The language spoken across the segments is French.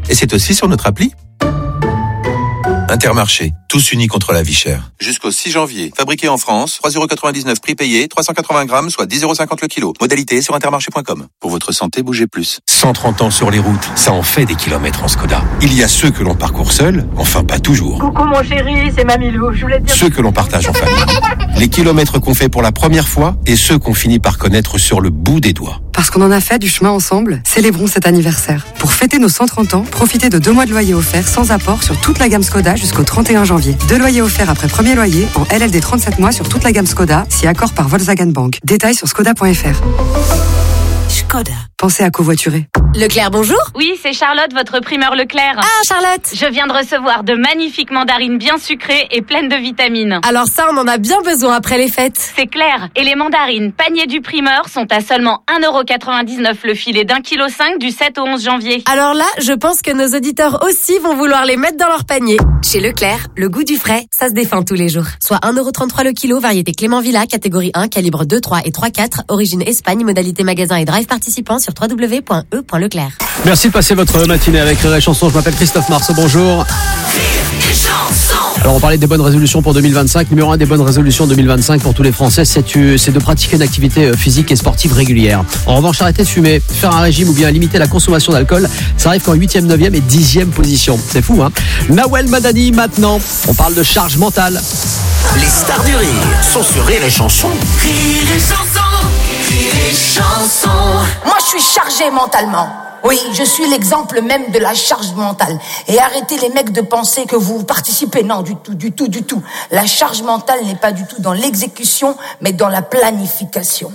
Et c'est aussi sur notre appli. Intermarché, tous unis contre la vie chère. Jusqu'au 6 janvier. Fabriqué en France, 3,99 € prix payé, 380 grammes, soit 10,50 € le kilo. Modalité sur intermarché.com. Pour votre santé, bougez plus. 130 ans sur les routes, ça en fait des kilomètres en Skoda. Il y a ceux que l'on parcourt seul, enfin pas toujours. Coucou mon chéri, c'est Mamilou, je voulais te dire... Ceux que l'on partage en famille. Les kilomètres qu'on fait pour la première fois et ceux qu'on finit par connaître sur le bout des doigts. Parce qu'on en a fait du chemin ensemble, célébrons cet anniversaire. Pour fêter nos 130 ans, profitez de 2 mois de loyer offert sans apport sur toute la gamme Skoda jusqu'au 31 janvier. 2 loyers offerts après premier loyer en LLD 37 mois sur toute la gamme Skoda, si accord par Volkswagen Bank. Détails sur skoda.fr. Skoda. Pensez à covoiturer. Leclerc, bonjour. Oui, c'est Charlotte, votre primeur Leclerc. Ah, Charlotte. Je viens de recevoir de magnifiques mandarines bien sucrées et pleines de vitamines. Alors ça, on en a bien besoin après les fêtes. C'est clair. Et les mandarines panier du primeur sont à seulement 1,99 € le filet d'1,5 kg du 7 au 11 janvier. Alors là, je pense que nos auditeurs aussi vont vouloir les mettre dans leur panier. Chez Leclerc, le goût du frais, ça se défend tous les jours. Soit 1,33 € le kilo, variété Clément Villa, catégorie 1, calibre 2, 3 et 3/4, origine Espagne, modalité magasin et drive participant sur www.e.leclerc. Merci de passer votre matinée avec Rire et Chanson. Je m'appelle Christophe Marceau, bonjour. Alors on parlait des bonnes résolutions pour 2025. Numéro 1 des bonnes résolutions 2025 pour tous les Français, c'est de pratiquer une activité physique et sportive régulière. En revanche, arrêter de fumer, faire un régime ou bien limiter la consommation d'alcool, ça arrive qu'en 8e, 9e et 10e position. C'est fou, hein? Nawel Madani maintenant. On parle de charge mentale. Les stars du rire sont sur Rire et Chanson. Rire et Chanson, Rire et Chanson. Moi, je suis chargée mentalement. Oui, je suis l'exemple même de la charge mentale. Et arrêtez les mecs de penser que vous participez. Non, du tout. La charge mentale n'est pas du tout dans l'exécution, mais dans la planification.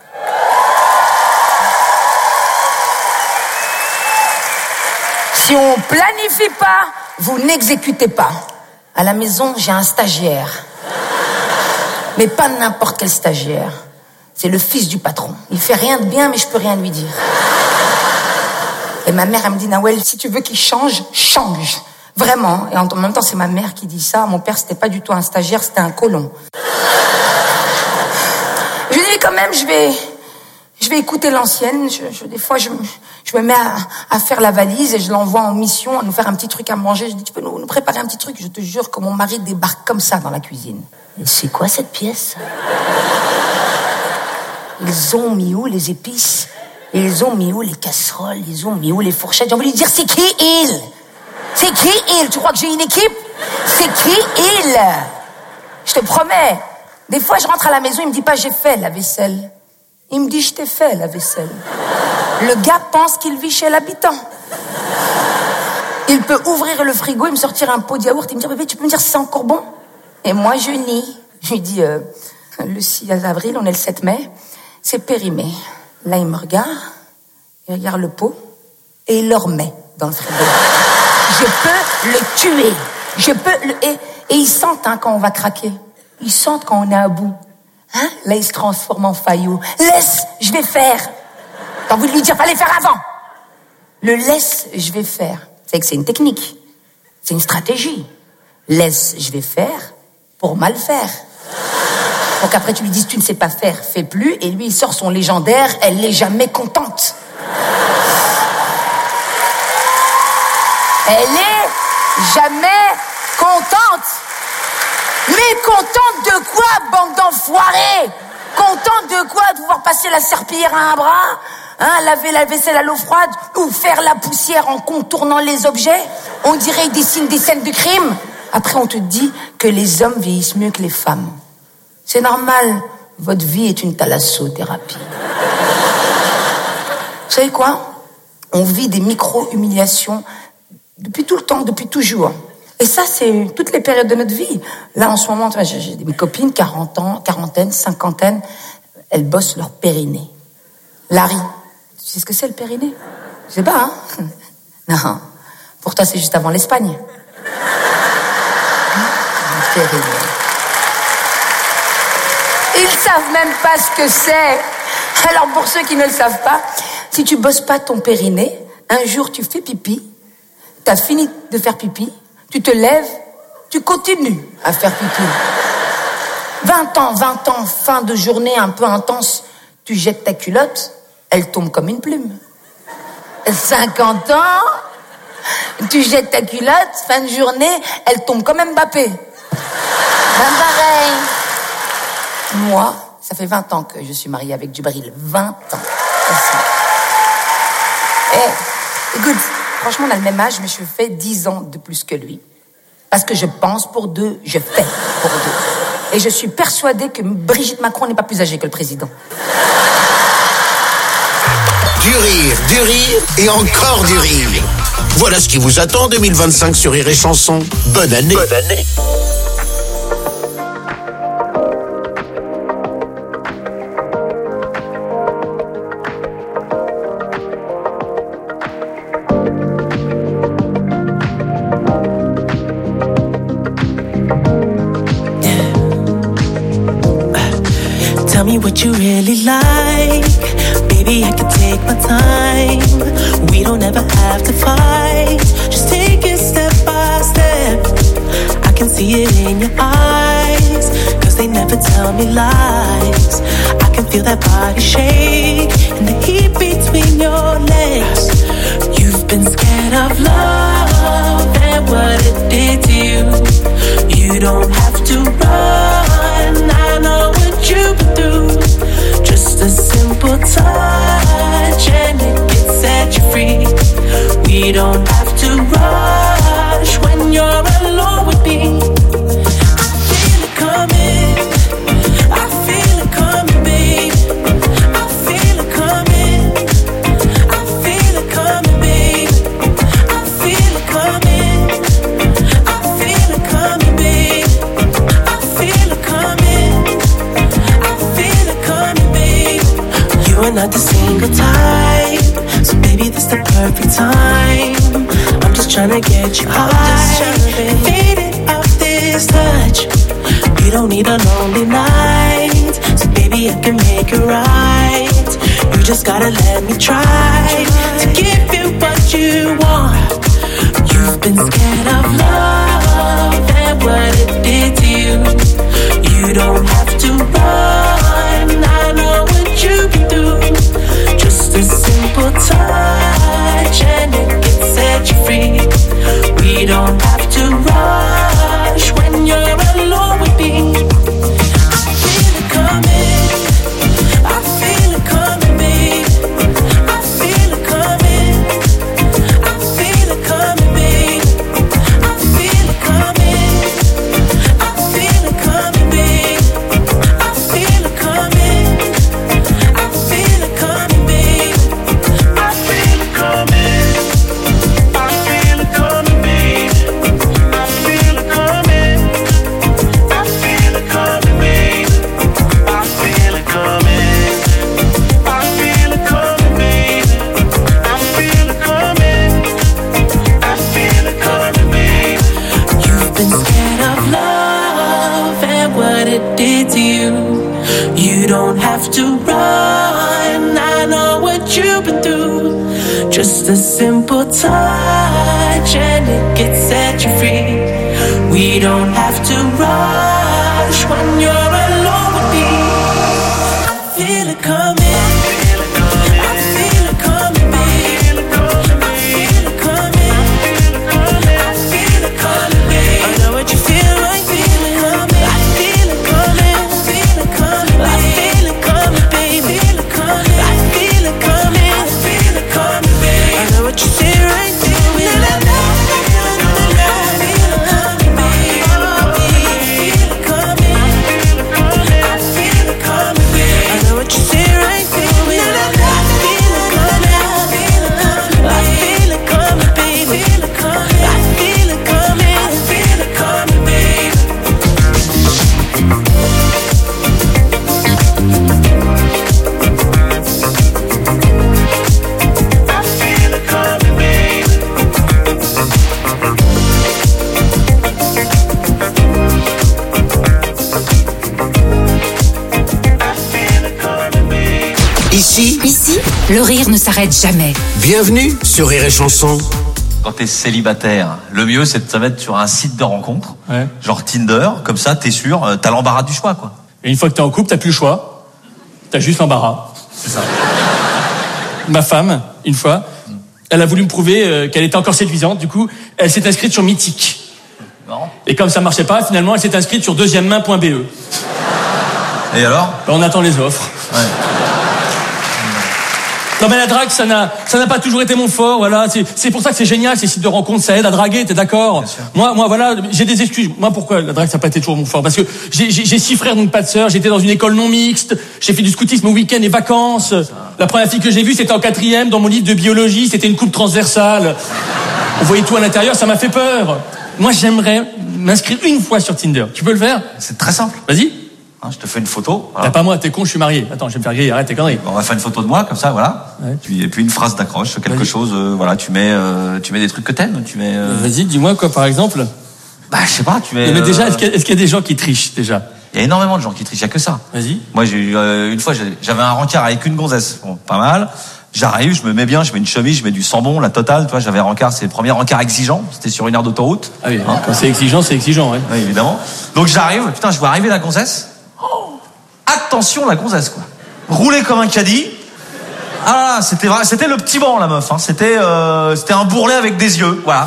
Si on planifie pas, vous n'exécutez pas. À la maison, j'ai un stagiaire. Mais pas n'importe quel stagiaire. C'est le fils du patron. Il fait rien de bien, mais je peux rien lui dire. Et ma mère, elle me dit, Nawel, si tu veux qu'il change, change. Vraiment. Et en même temps, c'est ma mère qui dit ça. Mon père, c'était pas du tout un stagiaire, c'était un colon. Je lui dis, quand même, je vais écouter l'ancienne. Des fois, je me mets à faire la valise et je l'envoie en mission à nous faire un petit truc à manger. Je dis, tu peux nous préparer un petit truc? Je te jure que mon mari débarque comme ça dans la cuisine. Et c'est quoi cette pièce? Ils ont mis où les épices? Ils ont mis où les casseroles? Ils ont mis où les fourchettes? J'ai envie de lui dire, c'est qui il? C'est qui il? Tu crois que j'ai une équipe? C'est qui il? Je te promets. Des fois, je rentre à la maison, il me dit pas, j'ai fait la vaisselle. Il me dit, je t'ai fait la vaisselle. Le gars pense qu'il vit chez l'habitant. Il peut ouvrir le frigo et me sortir un pot de yaourt et me dire, bébé, tu peux me dire si c'est encore bon? Et moi, je nie. Je lui dis, le 6 avril, on est le 7 mai, c'est périmé. Là, il me regarde, il regarde le pot et il le remet dans le frigo. Je peux le tuer. Et ils sentent quand on va craquer. Ils sentent quand on est à bout. Hein? Là, il se transforme en faillot. Laisse, je vais faire. T'as envie de lui dire, fallait faire avant. Le laisse, je vais faire. C'est que c'est une technique. C'est une stratégie. Laisse, je vais faire pour mal faire. Donc après, tu lui dis, tu ne sais pas faire, fais plus. Et lui, il sort son légendaire, elle n'est jamais contente. Elle est jamais contente. Mais contente de quoi, bande d'enfoirés? Contente de quoi? De pouvoir passer la serpillière à un bras? Laver la vaisselle à l'eau froide? Ou faire la poussière en contournant les objets? On dirait qu'ils dessinent des scènes de crime. Après, on te dit que les hommes vieillissent mieux que les femmes. C'est normal, votre vie est une thalassothérapie. Vous savez quoi? On vit des micro-humiliations depuis tout le temps, depuis toujours. Et ça, c'est toutes les périodes de notre vie. Là, en ce moment, j'ai mes copines, 40 ans, quarantaine, cinquantaine, elles bossent leur périnée. Larry, tu sais ce que c'est le périnée? Je sais pas, hein? Non, pour toi, c'est juste avant l'Espagne. Le périnée. Ils savent même pas ce que c'est. Alors pour ceux qui ne le savent pas, si tu bosses pas ton périnée, un jour tu fais pipi, t'as fini de faire pipi, tu te lèves, tu continues à faire pipi. 20 ans, fin de journée un peu intense, tu jettes ta culotte, elle tombe comme une plume. 50 ans, tu jettes ta culotte, fin de journée, elle tombe comme Mbappé. Ben pareil. Moi, ça fait 20 ans que je suis mariée avec Djibril. 20 ans. Écoute, franchement, on a le même âge, mais je fais 10 ans de plus que lui. Parce que je pense pour deux, je fais pour deux. Et je suis persuadée que Brigitte Macron n'est pas plus âgée que le président. Du rire et encore du rire. Voilà ce qui vous attend en 2025 sur Rire et Chanson. Bonne année. Bonne année. Tell me what you really like. Baby, I can take my time. We don't ever have to fight. Just take it step by step. I can see it in your eyes, 'cause they never tell me lies. I can feel that body shake and the heat between your legs. You've been scared of love and what it did to you. You don't have to run, I know what you've been through. Just a simple touch and it can set you free. We don't have to rush when you're alone with me. I feel it coming, I feel it coming, babe. I feel it coming, I feel it coming, babe. I feel it coming, I feel it coming, babe. I feel it coming, I feel it coming, babe. You are not the single type, so baby, this the perfect time. I'm just tryna get you high, faded off this touch. You don't need a lonely night, so baby, I can make it right. You just gotta let me try to give you what you want. You've been scared of love and what it did to you. You don't have to run, I know what you've been through. Just a simple touch and it can set you free. We don't have to rush when you're alone with me. I feel it coming, I feel it coming, babe. I feel it coming, I feel it coming, babe. I feel it coming, I feel it coming, babe. I feel it coming, I feel it coming, babe. I feel it coming, I feel it coming, babe. I feel it coming, I feel it coming, babe. I feel it coming, I feel it coming, babe. I feel it coming, I feel it coming, babe. You've been scared of love and what it did to you. You don't have to run, I know what you've been through. Just a simple touch and it can set you free. We don't have to rush when you're alone with me. I feel it coming, I feel it coming, babe. I feel it coming, I feel it coming, babe. I know what you feel like, feel it coming. I feel it coming, I feel it coming, I feel it coming, babe. I feel it coming, I feel it coming, babe. I know what you feel right, feel it. Ici, le rire ne s'arrête jamais. Bienvenue sur Rire et Chanson. Quand t'es célibataire, le mieux c'est de te mettre sur un site de rencontre, genre Tinder, comme ça t'es sûr, t'as l'embarras du choix, quoi. Et une fois que t'es en couple, t'as plus le choix, t'as juste l'embarras. C'est ça. Ma femme, une fois, Elle a voulu me prouver qu'elle était encore séduisante. Du coup, elle s'est inscrite sur Mythique. Non. Et comme ça marchait pas, finalement, elle s'est inscrite sur deuxièmemain.be. Et alors? On attend les offres. Ouais. Non mais la drague, ça n'a pas toujours été mon fort, voilà. C'est pour ça que c'est génial, ces sites de rencontres, ça aide à draguer, t'es d'accord? Moi, voilà, j'ai des excuses. Moi, pourquoi la drague, ça n'a pas été toujours mon fort? Parce que j'ai 6 frères, donc pas de sœurs, j'étais dans une école non mixte, j'ai fait du scoutisme au week-end et vacances. La première fille que j'ai vue, c'était en 4e, dans mon livre de biologie, c'était une coupe transversale. On voyait tout à l'intérieur, ça m'a fait peur. Moi, j'aimerais m'inscrire une fois sur Tinder. Tu peux le faire? C'est très simple. Vas-y. Je te fais une photo. Voilà. Pas moi, t'es con, je suis marié. Attends, je vais me faire griller, arrête tes conneries. On va faire une photo de moi, comme ça, voilà. Ouais. Et puis une phrase d'accroche, quelque chose, voilà, tu mets des trucs que t'aimes, tu mets... Vas-y, dis-moi quoi, par exemple? Bah, je sais pas, tu mets... Mais déjà, est-ce qu'il y a des gens qui trichent, déjà? Il y a énormément de gens qui trichent, il y a que ça. Vas-y. Moi, j'ai eu, une fois, j'avais un rencard avec une gonzesse. Bon, pas mal. J'arrive, je me mets bien, je mets une chemise, je mets du sambon, la totale, tu vois, j'avais un rencard, c'est le premier rencard exigeant, c'était sur une aire d'autoroute. Ah oui, hein, quand c'est exigeant, ouais. Oui, évidemment. Donc j'arrive, putain, je vois arriver la gonzesse. Attention la gonzesse quoi. Roulée comme un caddie. Ah c'était le petit banc la meuf hein. C'était un bourrelet avec des yeux, voilà.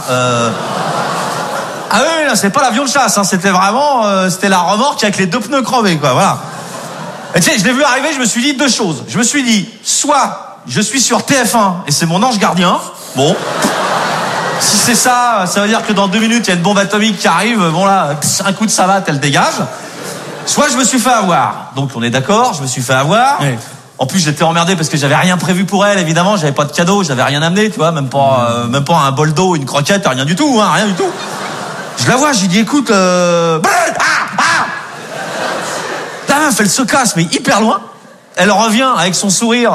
Ah oui, là c'est pas l'avion de chasse hein. C'était vraiment c'était la remorque avec les 2 pneus crevés quoi, voilà. Et tu sais, je l'ai vu arriver, je me suis dit 2 choses. Je me suis dit soit je suis sur TF1 et c'est mon ange gardien. Bon. Si c'est ça, ça veut dire que dans 2 minutes, il y a une bombe atomique qui arrive, bon là, un coup de savate, elle dégage. Soit je me suis fait avoir. Donc on est d'accord, je me suis fait avoir. Oui. En plus j'étais emmerdé parce que j'avais rien prévu pour elle, évidemment, j'avais pas de cadeau, j'avais rien amené, tu vois, même pas un bol d'eau, une croquette, rien du tout, hein, rien du tout. Je la vois, j'ai dit écoute, la meuf elle se casse mais hyper loin. Elle revient avec son sourire.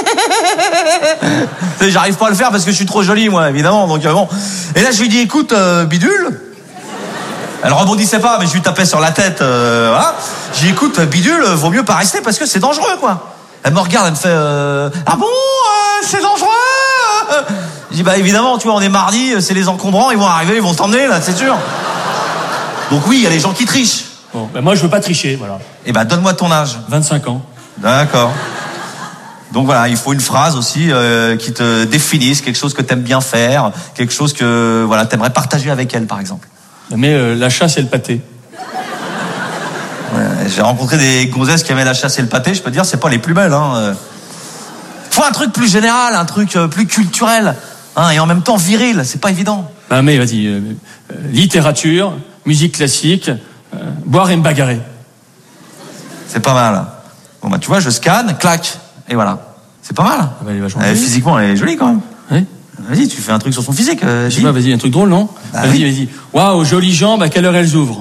J'arrive pas à le faire parce que je suis trop jolie moi, évidemment. Donc bon. Et là je lui dis écoute, bidule. Elle rebondissait pas, mais je lui tapais sur la tête. Voilà. J'ai dit, écoute, bidule, vaut mieux pas rester parce que c'est dangereux, quoi. Elle me regarde, elle me fait ah bon, c'est dangereux. Je dis bah évidemment, tu vois, on est mardi, c'est les encombrants, ils vont arriver, ils vont t'emmener là, c'est sûr. Donc oui, il y a les gens qui trichent. Bon, ben moi je veux pas tricher, voilà. Et ben donne-moi ton âge. 25 ans. D'accord. Donc voilà, il faut une phrase aussi qui te définisse, quelque chose que t'aimes bien faire, quelque chose que voilà t'aimerais partager avec elle, par exemple. Mais la chasse et le pâté. Ouais, j'ai rencontré des gonzesses qui aimaient la chasse et le pâté, je peux te dire, c'est pas les plus belles. Hein. Faut un truc plus général, un truc plus culturel, hein, et en même temps viril, c'est pas évident. Bah mais vas-y, littérature, musique classique, boire et me bagarrer. C'est pas mal. Bon bah tu vois, je scanne, clac, et voilà. C'est pas mal. Ah bah, elle est vachement jolie. Physiquement, elle est jolie quand même. Oui. Vas-y, tu fais un truc sur son physique. Je sais pas, vas-y, un truc drôle, non? Bah, vas-y. Waouh, jolies jambes, à quelle heure elles ouvrent?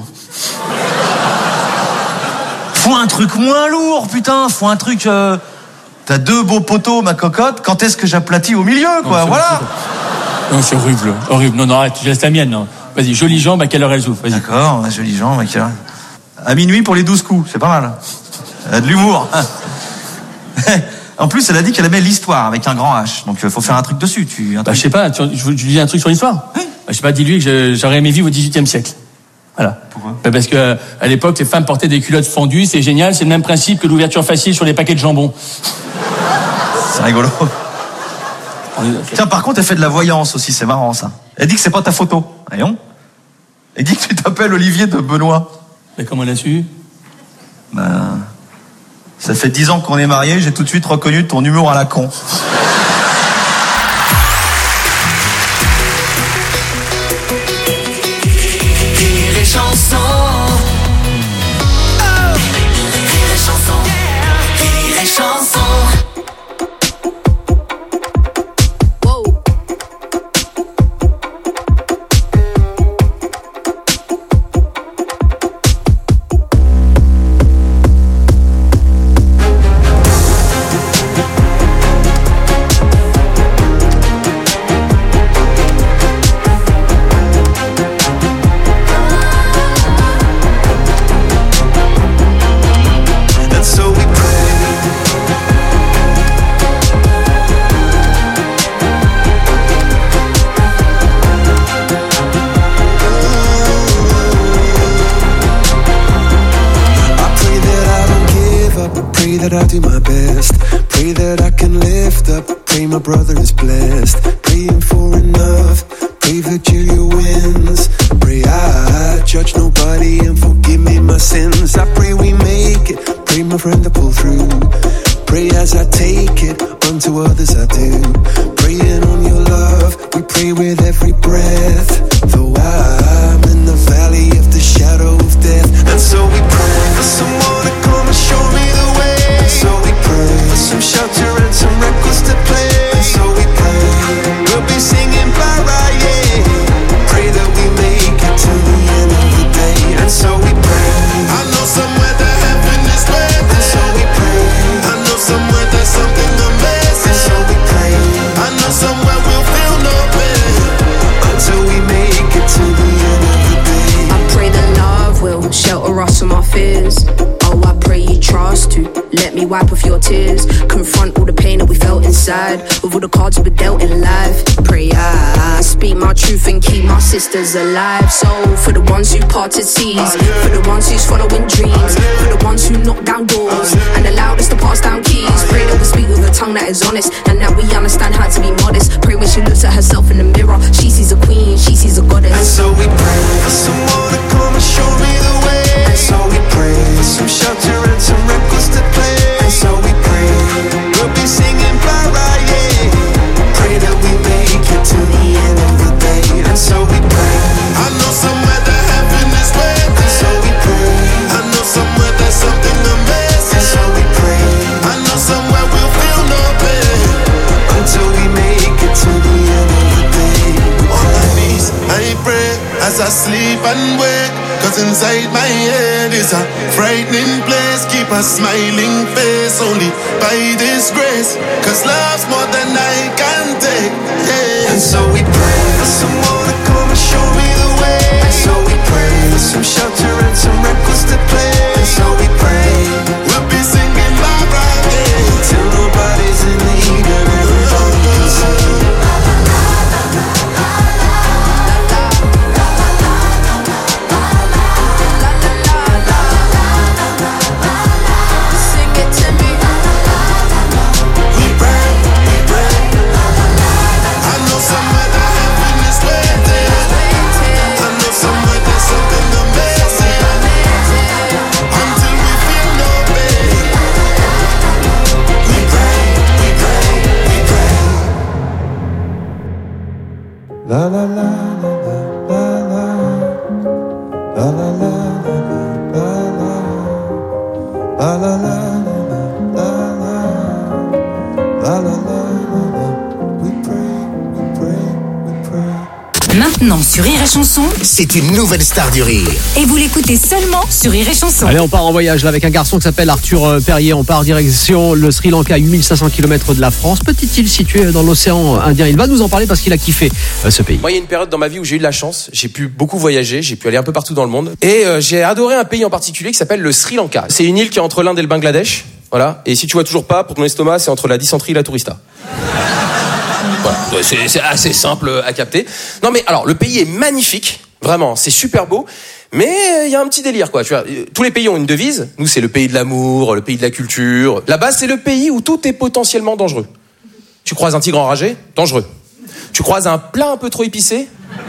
Faut un truc moins lourd, putain. Faut un truc... T'as 2 beaux poteaux, ma cocotte. Quand est-ce que j'aplatis au milieu, quoi? Non, voilà. Non, c'est horrible. Horrible. Non, arrête, je laisse la mienne. Non. Vas-y, jolies jambes, à quelle heure elles ouvrent? Vas-y. D'accord, jolies jambes, à quelle heure? À minuit pour les 12 coups, c'est pas mal. Elle a de l'humour. En plus, elle a dit qu'elle aimait l'histoire avec un grand H. Donc, il faut faire un truc dessus. Je sais pas, je dis un truc sur l'histoire. Oui. Je sais pas, dis-lui que j'aurais aimé vivre au XVIIIe siècle. Voilà. Pourquoi? Parce que à l'époque, les femmes portaient des culottes fendues, c'est génial, c'est le même principe que l'ouverture facile sur les paquets de jambon. C'est rigolo. Tiens, par contre, elle fait de la voyance aussi, c'est marrant ça. Elle dit que c'est pas ta photo. Voyons. Elle dit que tu t'appelles Olivier de Benoît. Mais comment elle a su? Ça fait 10 ans qu'on est mariés, j'ai tout de suite reconnu ton humour à la con. Rire et chanson. Oh. Rire et chanson. Rire et chanson. That I do my best. Pray that I can lift up. Pray my brother is blessed. Pray praying for enough. Pray Virgilia wins. Pray I judge nobody and forgive me my sins. I pray we make it. Pray my friend to pull through. Pray as I take it, unto others I do. Praying on your love, we pray with every breath. Though I'm in the valley of the shadow of death. And so we pray for someone to come and show me the way. And so we pray for some shelter and some records to play. And so we pray, we'll be singing Mariah. Pray that we make it to the end of the day. And so we pray, I know somewhere that heaven is waiting. And so we pray, I know somewhere there's something amazing. And so we pray, I know somewhere we'll feel no pain until we make it to the end of the day. I pray that love will shelter us from our fears. Oh, I pray you trust to let me wipe off your tears. Confront all the pain that we felt inside with all the cards we were dealt in life. Pray I speak my truth and keep my sisters alive. So for the ones who parted seas, for the ones who's following dreams, for the ones who knock down doors and allowed us to pass down keys. Pray that we speak with a tongue that is honest and that we understand how to be modest. Pray when she looks at herself in the mirror, she sees a queen, she sees a goddess. And so we pray for someone to come and show me the way. And so we pray for some shelter and some records to play. And so we pray, we'll be singing Mariah. Pray that we make it to the end of the day. And so we pray, I know somewhere that heaven is waiting. And so we pray, I know somewhere there's something amazing. And so we pray, I know somewhere we'll feel no pain until we make it to the end of the day. On my knees, I pray as I sleep and wake. Cause inside my head is a frightening place. Keep a smiling face only by this grace. Cause love's more than I can take, yeah. And so we pray for someone to come and show me the way. And so we pray for some shelter and some records to play. And so we pray, we'll be singing Mariah till nobody's in need and everybody can sing. La la la la la la la la la la la la Maintenant sur Rire et Chanson, c'est une nouvelle star du rire. Et vous l'écoutez seulement sur Rire et Chanson. Allez, on part en voyage là avec un garçon qui s'appelle Arthur Perrier. On part direction le Sri Lanka, 8500 km de la France. Petite île située dans l'océan Indien. Il va nous en parler parce qu'il a kiffé ce pays. Moi, il y a une période dans ma vie où j'ai eu de la chance. J'ai pu beaucoup voyager, j'ai pu aller un peu partout dans le monde. Et j'ai adoré un pays en particulier qui s'appelle le Sri Lanka. C'est une île qui est entre l'Inde et le Bangladesh. Voilà. Et si tu vois toujours pas, pour ton estomac, c'est entre la dysenterie et la tourista. Voilà, c'est assez simple à capter. Non mais alors, le pays est magnifique, vraiment, c'est super beau, mais il y a un petit délire quoi. Tu vois, tous les pays ont une devise. Nous, c'est le pays de l'amour, le pays de la culture. Là-bas, c'est le pays où tout est potentiellement dangereux. Tu croises un tigre enragé, dangereux. Tu croises un plat un peu trop épicé,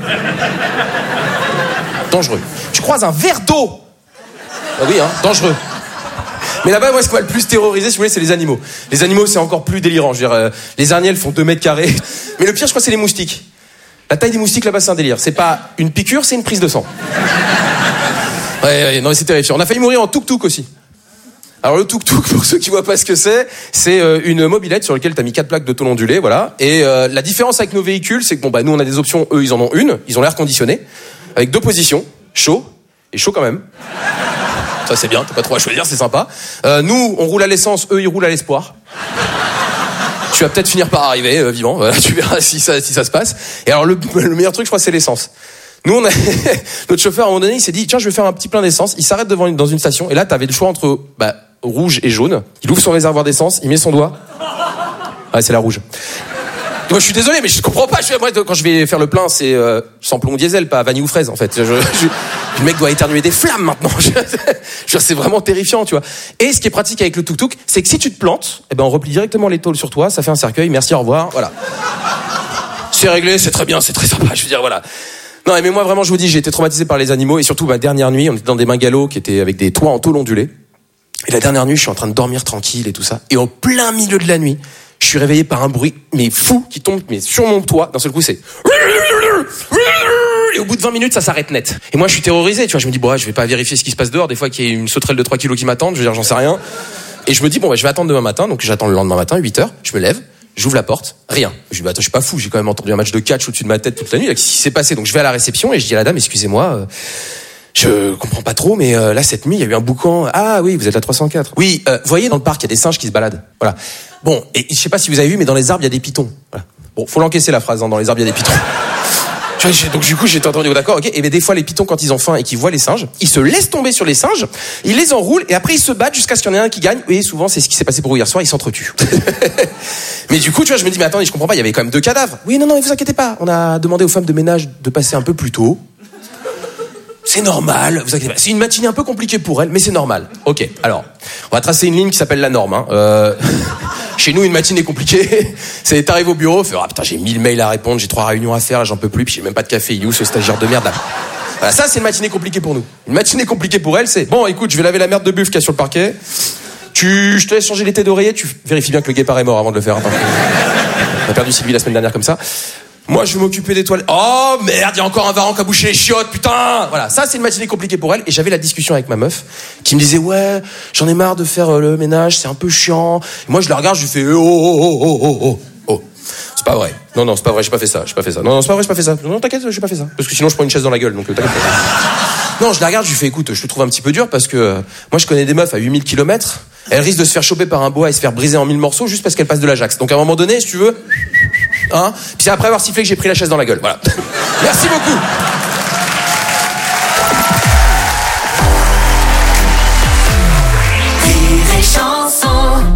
dangereux. Tu croises un verre d'eau, ah oui, hein, dangereux. Mais là-bas, moi, ce qui m'a le plus terrorisé, si vous voulez, c'est les animaux. Les animaux, c'est encore plus délirant. Je veux dire, les araignées, elles font 2 mètres carrés. Mais le pire, je crois, c'est les moustiques. La taille des moustiques, là-bas, c'est un délire. C'est pas une piqûre, c'est une prise de sang. Ouais, non, mais c'est terrifiant. On a failli mourir en tuk-tuk aussi. Alors, le tuk-tuk, pour ceux qui voient pas ce que c'est une mobilette sur laquelle t'as mis 4 plaques de tôle ondulée, voilà. Et la différence avec nos véhicules, c'est que bon, bah, nous, on a des options. Eux, ils en ont une. Ils ont l'air conditionné. Avec 2 positions. Chaud. Et chaud quand même. Ça c'est bien, t'as pas trop à choisir, c'est sympa. Nous, on roule à l'essence, eux ils roulent à l'espoir. Tu vas peut-être finir par arriver vivant, voilà, tu verras si ça se passe. Et alors le meilleur truc, je crois, c'est l'essence. Nous, on a notre chauffeur à un moment donné, il s'est dit tiens, je vais faire un petit plein d'essence. Il s'arrête dans une station et là, t'avais le choix entre rouge et jaune. Il ouvre son réservoir d'essence, il met son doigt. Ouais, c'est la rouge. Moi, je suis désolé, mais je comprends pas. Moi, quand je vais faire le plein, c'est samplon diesel, pas vanille ou fraise, en fait. Le mec doit éternuer des flammes maintenant. C'est vraiment terrifiant, tu vois. Et ce qui est pratique avec le tuk-tuk, c'est que si tu te plantes, on replie directement les tôles sur toi, ça fait un cercueil. Merci, au revoir. Voilà. c'est réglé, c'est très bien, c'est très sympa. Je veux dire, voilà. Non, mais moi, vraiment, je vous dis, j'ai été traumatisé par les animaux, et surtout, ma dernière nuit, on était dans des bungalows qui étaient avec des toits en tôle ondulée. Et la dernière nuit, je suis en train de dormir tranquille et tout ça. Et au plein milieu de la nuit, je suis réveillé par un bruit, mais fou, qui tombe, mais sur mon toit. D'un seul coup, c'est... Et au bout de 20 minutes, ça s'arrête net. Et moi, je suis terrorisé, tu vois. Je me dis, bon, je vais pas vérifier ce qui se passe dehors. Des fois, qu'il y a une sauterelle de 3 kilos qui m'attend, je veux dire, j'en sais rien. Et je me dis, bon, je vais attendre demain matin. Donc, j'attends le lendemain matin, 8h. Je me lève, j'ouvre la porte, rien. Je dis, attends, je suis pas fou, j'ai quand même entendu un match de catch au-dessus de ma tête toute la nuit. Qu'est-ce qui s'est passé? Donc, je vais à la réception et je dis à la dame, excusez-moi, je comprends pas trop, mais là, cette nuit, il y a eu un boucan. Ah oui, vous êtes à 304. Oui, vous voyez, dans le parc, il y a des singes qui se baladent. Voilà. Bon, et je sais pas si vous avez vu, mais dans les arbres, il y a des pitons. Voilà. Bon, faut l'encaisser, la phrase, hein, dans les arbres, il y a des pitons. Donc du coup, j'ai entendu, d'accord, ok. Et bien des fois, les pitons, quand ils ont faim et qu'ils voient les singes, ils se laissent tomber sur les singes, ils les enroulent et après ils se battent jusqu'à ce qu'il y en ait un qui gagne. Et souvent, c'est ce qui s'est passé pour vous hier soir, ils s'entretuent. Mais du coup, tu vois, je me dis, mais attendez, je comprends pas, il y avait quand même 2 cadavres. Oui, non, mais vous inquiétez pas, on a demandé aux femmes de ménage de passer un peu plus tôt. C'est normal, vous inquiétez pas. C'est une matinée un peu compliquée pour elle, mais c'est normal. Ok, alors, on va tracer une ligne qui s'appelle la norme. Hein. Chez nous, une matinée compliquée, c'est t'arrives au bureau, fais, ah putain, j'ai 1000 mails à répondre, j'ai 3 réunions à faire, là, j'en peux plus, puis j'ai même pas de café, il est où ce stagiaire de merde là? Voilà, ça c'est une matinée compliquée pour nous. Une matinée compliquée pour elle, c'est, bon, écoute, je vais laver la merde de buff qu'il y a sur le parquet, je te laisse changer l'été d'oreiller, tu vérifies bien que le guépard est mort avant de le faire. On a perdu Sylvie la semaine dernière comme ça. Moi, je vais m'occuper des toilettes. Oh, merde, il y a encore un varan qui a bouché les chiottes, putain! Voilà. Ça, c'est une matinée compliquée pour elle. Et j'avais la discussion avec ma meuf, qui me disait, ouais, j'en ai marre de faire le ménage, c'est un peu chiant. Et moi, je la regarde, je lui fais, oh. C'est pas vrai. Non, c'est pas vrai, j'ai pas fait ça. Non, c'est pas vrai, j'ai pas fait ça. Non, t'inquiète, j'ai pas fait ça. Parce que sinon, je prends une chaise dans la gueule, donc t'inquiète pas. Non, je la regarde, je lui fais, écoute, je te trouve un petit peu dur parce que, moi, je connais des meufs à 8000 km. Elles risquent de se faire choper par un boa et se faire briser en 1000 morceaux juste parce qu'elles passent de l'Ajax. Donc, à un moment donné, si tu veux, hein, puis c'est après avoir sifflé que j'ai pris la chaise dans la gueule. Voilà. Merci beaucoup. Rire et chanson.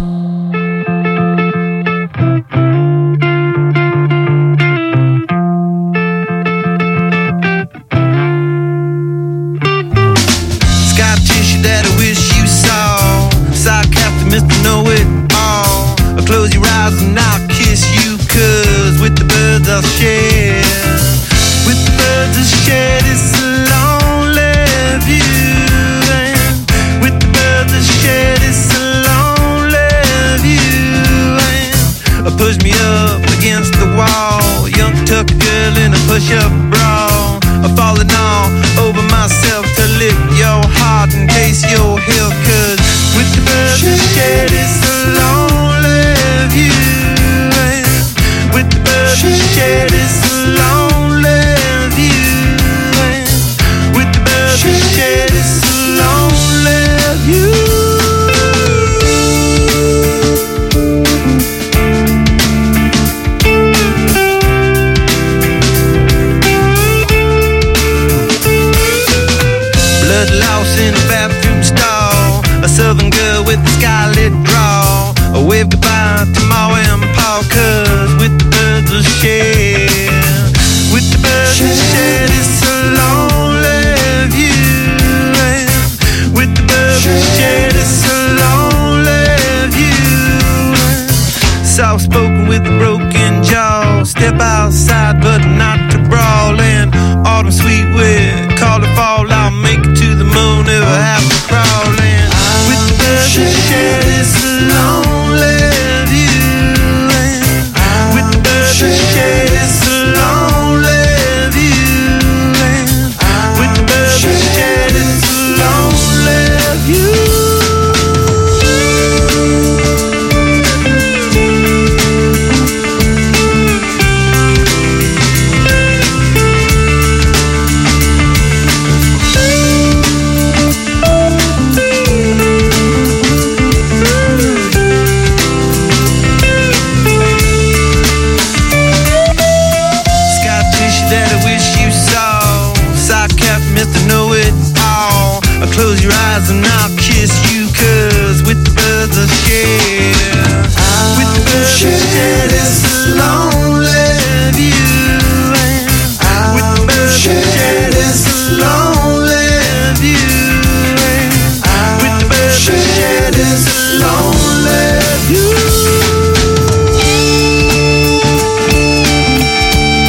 Scar tissue that I wish you saw. Sock after Mr. Know-It-All. Close your eyes and I'll kiss you, 'cause with the birds I'll share. With the birds I'll share this lonely view. And with the birds I'll share this lonely view. And push me up against the wall. Young tuck girl in a push-up bra. Falling all over myself to lick your heart and taste your heel. 'Cause with the birds I'll share this lonely view. With the birds I share this lonely view. With the birds I share this lonely view. Blood loss in a bathroom stall. A southern girl with a scarlet draw. A wave goodbye to Ma and Pa, 'cause with the birds I'll share. With the birds I'll share this lonely view. With the birds I'll share this lonely view. Soft spoken with a broken jaw. Step outside but not to brawl. And autumn sweet wind, call it fall. I'll make it to the moon if I have to crawl. And with the birds I'll share this lonely view. And with the birds I'll share this lonely view. And with the birds I'll share this lonely view. Mr. Know-It-All. Close your eyes and I'll kiss you, 'cause with the birds I'll share. With the birds I'll share this lonely view. With the birds I'll share this lonely view. With the birds I'll share this lonely view.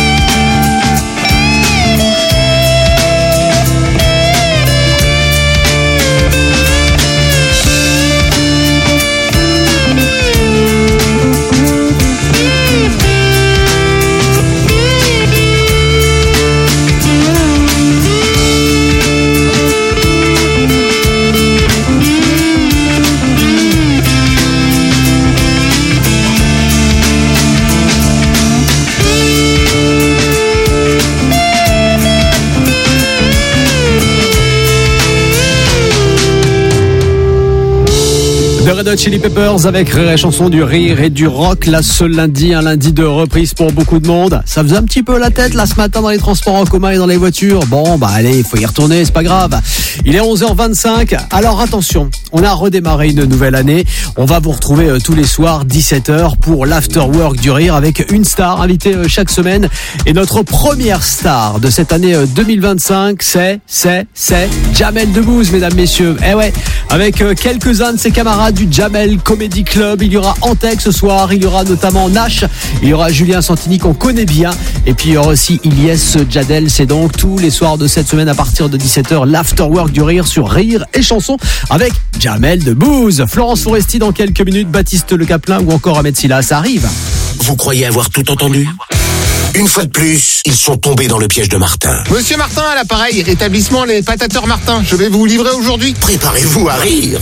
Hot Chili Peppers avec Rire et Chanson, du rire et du rock. Là, ce lundi, un lundi de reprise pour beaucoup de monde. Ça faisait un petit peu la tête là ce matin dans les transports en commun et dans les voitures. Bon, bah allez, il faut y retourner, c'est pas grave. Il est 11h25. Alors attention, on a redémarré une nouvelle année. On va vous retrouver tous les soirs 17h pour l'Afterwork du rire avec une star invitée chaque semaine. Et notre première star de cette année 2025, c'est Jamel Debbouze, mesdames, messieurs. Eh ouais, avec quelques-uns de ses camarades du Jamel Comedy Club. Il y aura Antec ce soir, il y aura notamment Nash, il y aura Julien Santini qu'on connaît bien, et puis il y aura aussi Ilyes Jadel. C'est donc tous les soirs de cette semaine à partir de 17h, l'Afterwork du rire sur Rire et Chanson avec Jamel Debbouze. Florence Foresti dans quelques minutes, Baptiste Le Caplin ou encore Ahmed Silla, ça arrive. Vous croyez avoir tout entendu ? Une fois de plus, ils sont tombés dans le piège de Martin. Monsieur Martin à l'appareil, établissement Les Patateurs Martin. Je vais vous livrer aujourd'hui. Préparez-vous à rire.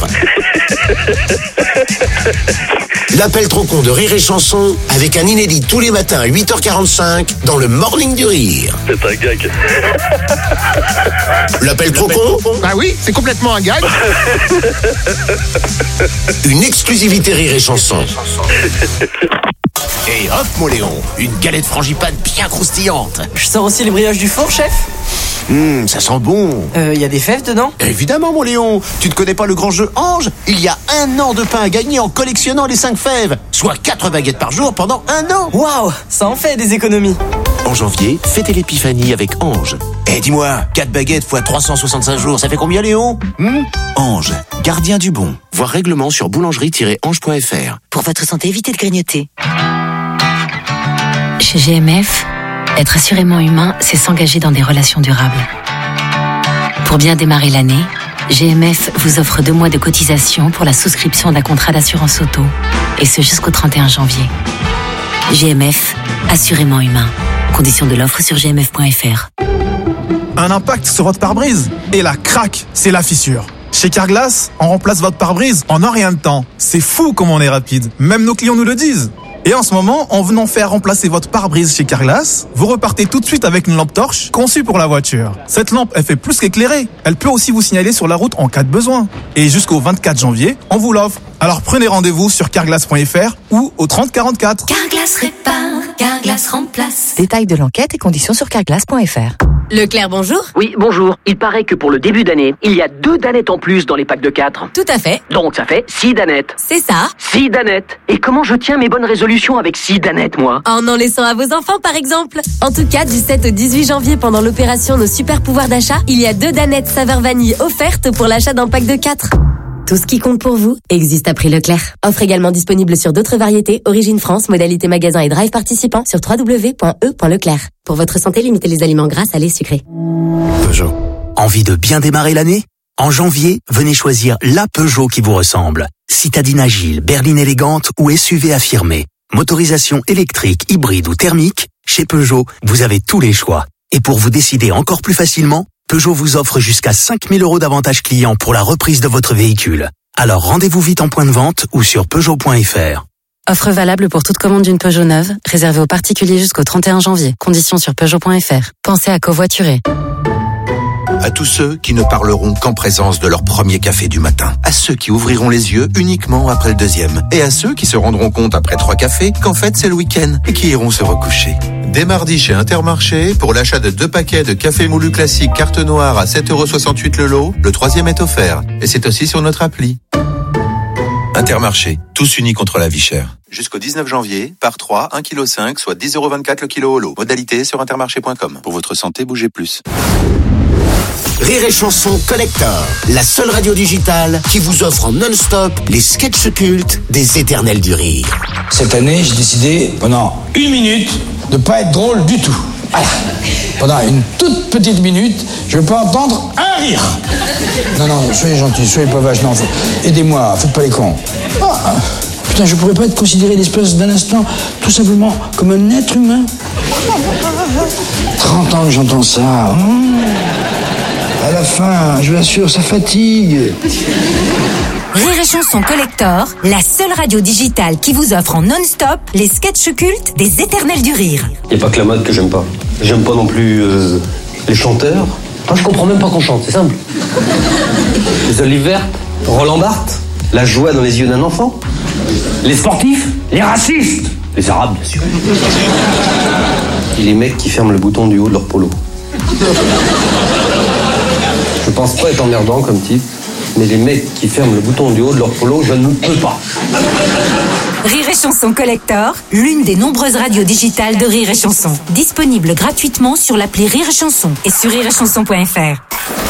L'appel trop con de Rire et Chanson avec un inédit tous les matins à 8h45 dans le Morning du Rire. C'est un gag. L'appel trop con ? Bah oui, c'est complètement un gag. Une exclusivité Rire et Chanson. Et hop, mon Léon, une galette frangipane bien croustillante. Je sors aussi les brioches du four, chef. Ça sent bon. Y a des fèves dedans ? Évidemment, mon Léon. Tu ne connais pas le grand jeu Ange ? Il y a 1 an de pain à gagner en collectionnant les 5 fèves. Soit 4 baguettes par jour pendant 1 an. Waouh, ça en fait des économies. En janvier, fêtez l'épiphanie avec Ange. Dis-moi, 4 baguettes fois 365 jours, ça fait combien, Léon ? Ange, gardien du bon. Voir règlement sur boulangerie-ange.fr. Pour votre santé, évitez de grignoter. Chez GMF, être assurément humain, c'est s'engager dans des relations durables. Pour bien démarrer l'année, GMF vous offre 2 mois de cotisation pour la souscription d'un contrat d'assurance auto, et ce jusqu'au 31 janvier. GMF, assurément humain. Conditions de l'offre sur gmf.fr. Un impact sur votre pare-brise, et la craque, c'est la fissure. Chez Carglass, on remplace votre pare-brise en un rien de temps. C'est fou comme on est rapide, même nos clients nous le disent. Et en ce moment, en venant faire remplacer votre pare-brise chez Carglass, vous repartez tout de suite avec une lampe torche conçue pour la voiture. Cette lampe, elle fait plus qu'éclairer. Elle peut aussi vous signaler sur la route en cas de besoin. Et jusqu'au 24 janvier, on vous l'offre. Alors prenez rendez-vous sur carglass.fr ou au 30 44. Carglass répare, Carglass remplace. Détails de l'enquête et conditions sur carglass.fr. Leclerc, bonjour. Oui, bonjour. Il paraît que pour le début d'année, il y a 2 danettes en plus dans les packs de 4. Tout à fait. Donc ça fait 6 danettes. C'est ça. 6 danettes. Et comment je tiens mes bonnes résolutions avec 6 danettes, moi ? En laissant à vos enfants, par exemple. En tout cas, du 7 au 18 janvier, pendant l'opération Nos Super Pouvoirs d'achat, il y a 2 danettes saveur vanille offertes pour l'achat d'un pack de 4. Tout ce qui compte pour vous existe à prix Leclerc. Offre également disponible sur d'autres variétés, Origine France, modalité magasin et drive participant sur www.e.leclerc. Pour votre santé, limitez les aliments gras, salés, sucrés. Peugeot. Envie de bien démarrer l'année ? En janvier, venez choisir la Peugeot qui vous ressemble. Citadine agile, berline élégante ou SUV affirmée. Motorisation électrique, hybride ou thermique, chez Peugeot, vous avez tous les choix. Et pour vous décider encore plus facilement, Peugeot vous offre jusqu'à 5 000 € d'avantages clients pour la reprise de votre véhicule. Alors rendez-vous vite en point de vente ou sur Peugeot.fr. Offre valable pour toute commande d'une Peugeot neuve, réservée aux particuliers jusqu'au 31 janvier. Conditions sur Peugeot.fr. Pensez à covoiturer. À tous ceux qui ne parleront qu'en présence de leur premier café du matin. À ceux qui ouvriront les yeux uniquement après le deuxième. Et à ceux qui se rendront compte après 3 cafés qu'en fait c'est le week-end et qui iront se recoucher. Dès mardi chez Intermarché, pour l'achat de 2 paquets de café moulu classique carte noire à 7,68 € le lot, le 3e est offert. Et c'est aussi sur notre appli. Intermarché, tous unis contre la vie chère. Jusqu'au 19 janvier, par 3, 1,5 kg, soit 10,24 € le kilo au lot. Modalité sur intermarché.com. Pour votre santé, bougez plus. Rire et Chanson Collector, la seule radio digitale qui vous offre en non-stop les sketchs cultes des éternels du rire. Cette année, j'ai décidé, pendant 1 minute, de pas être drôle du tout. Voilà. Pendant une toute petite minute, je ne veux pas entendre un rire. Non, soyez gentils, soyez pas vaches, non. Aidez-moi, faites pas les cons. Putain, je pourrais pas être considéré l'espace d'un instant, tout simplement, comme un être humain. 30 ans que j'entends ça. À la fin, je vous assure, ça fatigue. Rire et Chanson Collector, la seule radio digitale qui vous offre en non-stop les sketchs cultes des éternels du rire. Il n'y a pas que la mode que j'aime pas. J'aime pas non plus les chanteurs. Moi, je comprends même pas qu'on chante, c'est simple. Les Olives Vertes, Roland Barthes, La joie dans les yeux d'un enfant. Les sportifs, les racistes, les arabes bien sûr. Et les mecs qui ferment le bouton du haut de leur polo. Je pense pas être emmerdant comme type, mais les mecs qui ferment le bouton du haut de leur polo, je ne peux pas. Rire et Chanson Collector, l'une des nombreuses radios digitales de Rire et Chanson. Disponible gratuitement sur l'appli Rire et Chanson et sur rireetchanson.fr.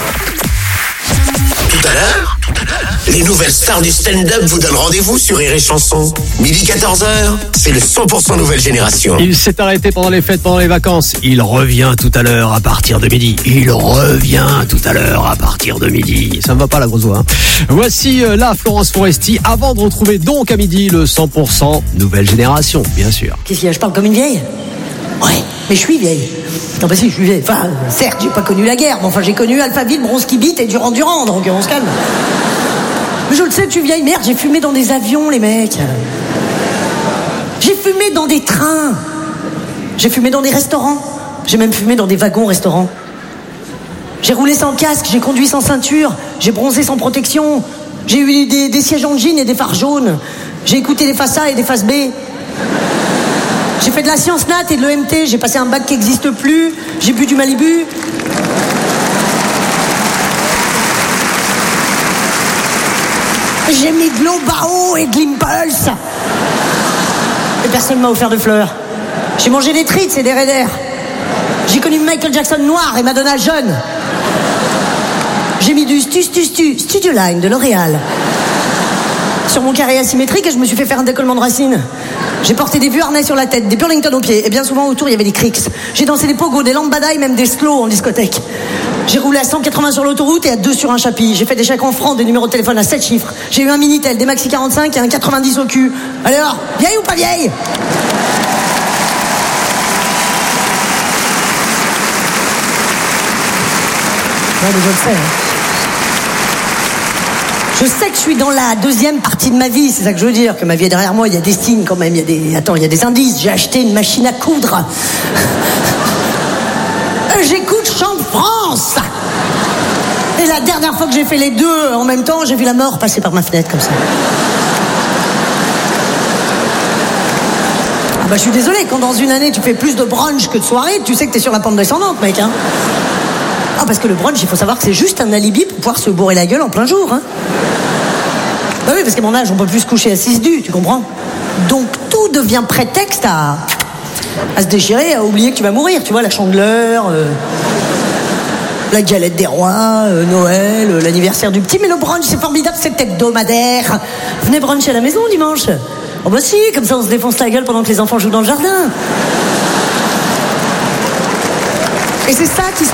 Tout à l'heure, les nouvelles stars du stand-up vous donnent rendez-vous sur Rire et Chanson. Midi 14h, c'est le 100% nouvelle génération. Il s'est arrêté pendant les fêtes, pendant les vacances. Il revient tout à l'heure à partir de midi. Il revient tout à l'heure à partir de midi. Ça ne va pas la grosse voix. Voici la Florence Foresti avant de retrouver donc à midi le 100% nouvelle génération, bien sûr. Qu'est-ce qu'il y a, je parle comme une vieille? Ouais, mais je suis vieille. Non, bah si, je suis vieille. Enfin, certes, j'ai pas connu la guerre, mais enfin, j'ai connu Alphaville, Bronski Beat et Durand, donc on se calme. Mais je le sais, tu vieille merde, j'ai fumé dans des avions, les mecs. J'ai fumé dans des trains. J'ai fumé dans des restaurants. J'ai même fumé dans des wagons-restaurants. J'ai roulé sans casque, j'ai conduit sans ceinture, j'ai bronzé sans protection. J'ai eu des sièges en jean et des phares jaunes. J'ai écouté des faces A et des faces B. J'ai fait de la science nat et de l'EMT, j'ai passé un bac qui n'existe plus, j'ai bu du Malibu. J'ai mis de l'eau Bao et de l'Impulse. Et personne m'a offert de fleurs. J'ai mangé des Tritz et des Raiders. J'ai connu Michael Jackson noir et Madonna jeune. J'ai mis du Studio Line de L'Oréal sur mon carré asymétrique et je me suis fait faire un décollement de racines. J'ai porté des vieux harnais sur la tête, des Burlington aux pieds et bien souvent autour il y avait des Cricks. J'ai dansé des pogos, des lambada et même des slow en discothèque. J'ai roulé à 180 sur l'autoroute et à 2 sur un chapitre. J'ai fait des chèques en francs, des numéros de téléphone à 7 chiffres. J'ai eu un Minitel, des Maxi 45 et un 90 au cul. Allez alors, vieille ou pas vieille? Ouais, mais je le sais. Je sais que je suis dans la deuxième partie de ma vie, c'est ça que je veux dire, que ma vie est derrière moi, il y a des signes quand même, il y a des indices. J'ai acheté une machine à coudre. J'écoute Chant de France. Et la dernière fois que j'ai fait les deux en même temps, j'ai vu la mort passer par ma fenêtre comme ça. Ah bah je suis désolé, quand dans une année tu fais plus de brunch que de soirée, tu sais que t'es sur la pente descendante, mec, hein. Ah, parce que le brunch, il faut savoir que c'est juste un alibi pour pouvoir se bourrer la gueule en plein jour, hein. Bah oui, parce qu'à mon âge, on peut plus se coucher à 6 du, tu comprends? Donc tout devient prétexte à se déchirer, à oublier que tu vas mourir, tu vois, la Chandeleur, la galette des rois, Noël, l'anniversaire du petit. Mais le brunch, c'est formidable, c'est hebdomadaire. Venez bruncher à la maison dimanche. Oh bah si, comme ça on se défonce la gueule pendant que les enfants jouent dans le jardin. Et c'est ça qui se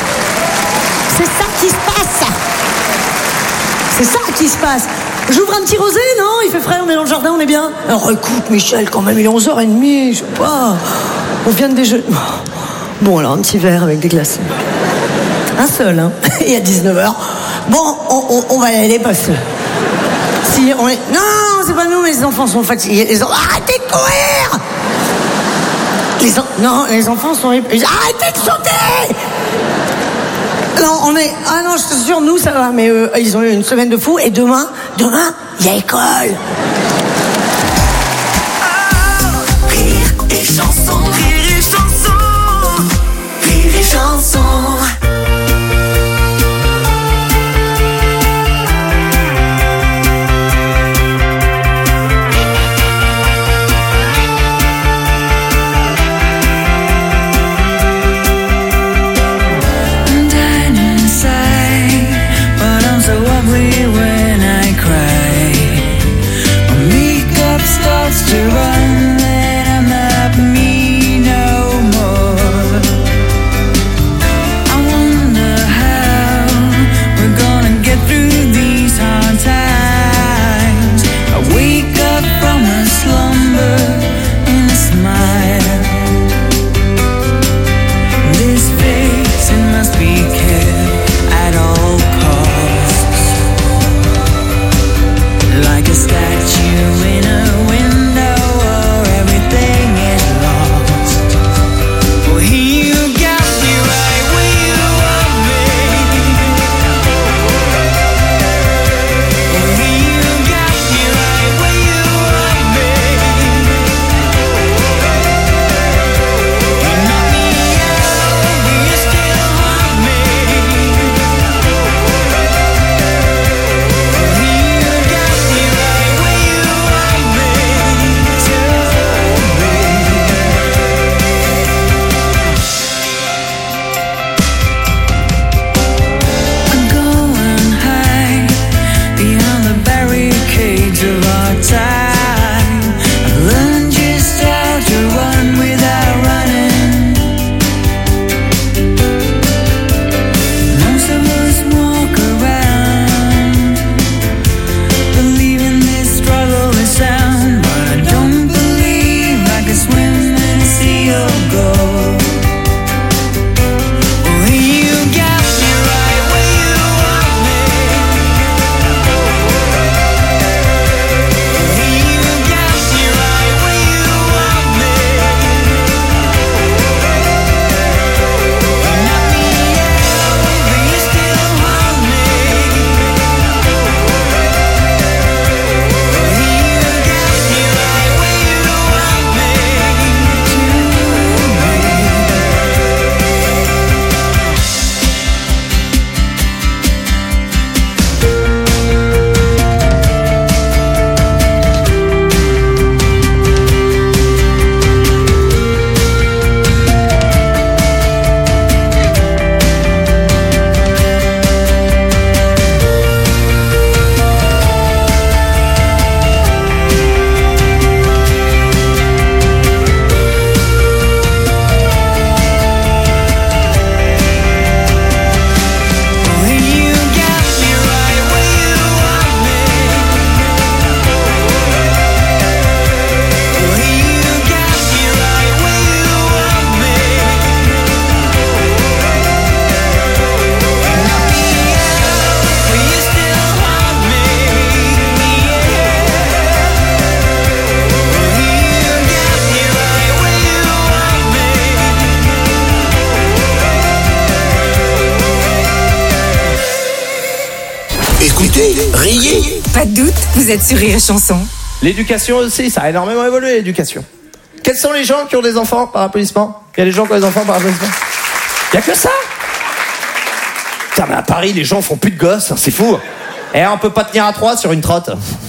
passe. C'est ça qui se passe. J'ouvre un petit rosé, non? Il fait frais, on est dans le jardin, on est bien. Alors écoute, Michel, quand même, il est 11h30, je sais pas. On vient de déjeuner. Bon, alors, un petit verre avec des glaçons. Un seul, hein. Et à 19h. Bon, on va y aller parce que... Si on est... Non, c'est pas nous, mais les enfants sont fatigués. Arrêtez de courir! Non, les enfants sont... Arrêtez de sauter! Non, on est... Ah non, je te jure, nous, ça va. Mais ils ont eu une semaine de fou. Et demain, il y a école. Rire et chanson. Rire et chanson. Rire et chanson. Écoutez, riez. Pas de doute, vous êtes sur Rire et Chanson. L'éducation aussi, ça a énormément évolué, l'éducation. Quels sont les gens qui ont des enfants par applaudissement? Il y a des gens qui ont des enfants par applaudissement? Il y a que ça? Putain, mais à Paris, les gens font plus de gosses, hein, c'est fou. Et on peut pas tenir à 3 sur une trotte.